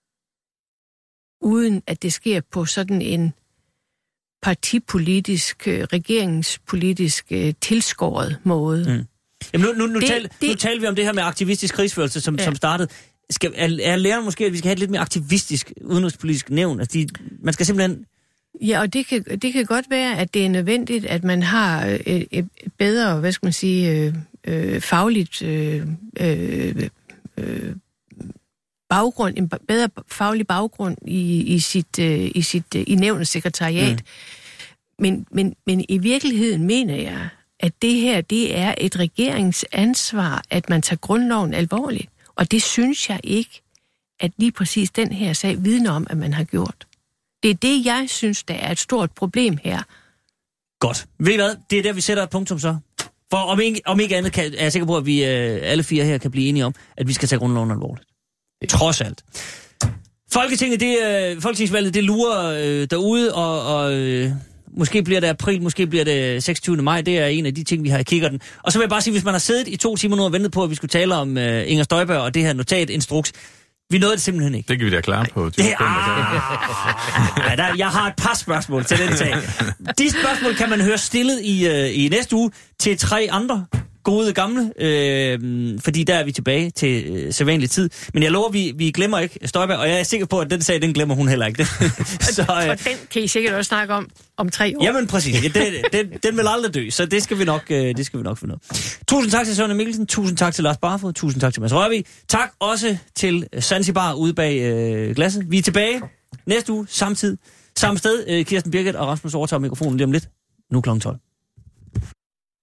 uden at det sker på sådan en partipolitisk, regeringspolitisk tilskåret måde. Mm. Jamen nu, nu, nu, det, tal, det, nu taler vi om det her med aktivistisk krigsførelse, som, ja. som startede. Skal, er, er læreren måske, at vi skal have et lidt mere aktivistisk udenrigspolitisk nævn? Altså de, man skal simpelthen... Ja, og det kan, det kan godt være, at det er nødvendigt, at man har et, et bedre, hvad skal man sige, øh, øh, fagligt øh, øh, øh, baggrund, en bedre faglig baggrund i, i sit, øh, i sit øh, i nævnets sekretariat. Mm. Men, men, men i virkeligheden mener jeg, at det her, det er et regeringsansvar, at man tager grundloven alvorligt. Og det synes jeg ikke, at lige præcis den her sag vidner om, at man har gjort. Det er det, jeg synes, der er et stort problem her. Godt. Ved I hvad? Det er der, vi sætter et punktum så. For om ikke, om ikke andet kan, er jeg sikker på, at vi øh, alle fire her kan blive enige om, at vi skal tage grundloven alvorligt. Trods alt. Folketinget, det, øh, Folketingsvalget, det lurer øh, derude, og, og øh, måske bliver det april, måske bliver det seksogtyvende maj. Det er en af de ting, vi har i kikkerten. Og så vil jeg bare sige, hvis man har siddet i to timer nu og ventet på, at vi skulle tale om øh, Inger Støjberg og det her notat-instruks, vi nåede det simpelthen ikke. Det kan vi da klare på. Det, ah, ja, der, jeg har et par spørgsmål til den sag. De spørgsmål kan man høre stillet i, øh, i næste uge til tre andre gode gamle, øh, fordi der er vi tilbage til øh, sædvanlig tid. Men jeg lover, vi, vi glemmer ikke Støjberg, og jeg er sikker på, at den sag, den glemmer hun heller ikke. så, øh, og den kan I sikkert også snakke om om tre år. Jamen præcis, ja, den, den, den vil aldrig dø, så det skal vi nok, øh, det skal vi nok finde ud. Tusind tak til Søren Mikkelsen, tusind tak til Lars Barfod, tusind tak til Mads Rørvig. Tak også til Zanzibar ude bag øh, glasset. Vi er tilbage næste uge, samme tid, samme sted. Øh, Kirsten Birgit og Rasmus overtager mikrofonen lige om lidt. Nu klokken tolv.